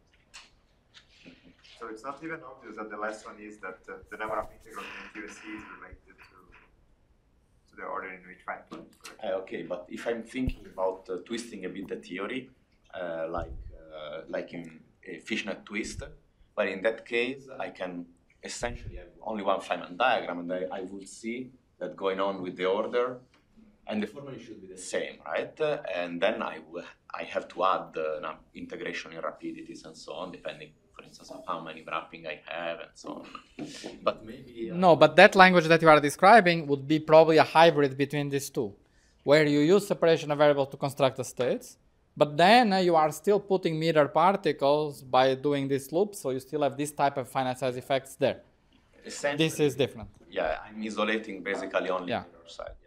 So it's not even obvious that the lesson is that uh, the number of integrals in Q S E is related to, to the order in which finite volume corrections. Uh, okay, but if I'm thinking about uh, twisting a bit the theory, uh, like uh, like in a fishnet twist, but in that case, I can essentially have only one Feynman diagram, and I, I will see that going on with the order, and the formula should be the same, right? Uh, and then I will I have to add uh, no, integration in rapidities and so on, depending, for instance, of how many wrapping I have and so on. But maybe uh, No, but that language that you are describing would be probably a hybrid between these two, where you use separation of variables to construct the states, but then uh, you are still putting mirror particles by doing this loop, so you still have this type of finite size effects there. essentially, This is different. yeah, I'm isolating basically only Yeah. the mirror side.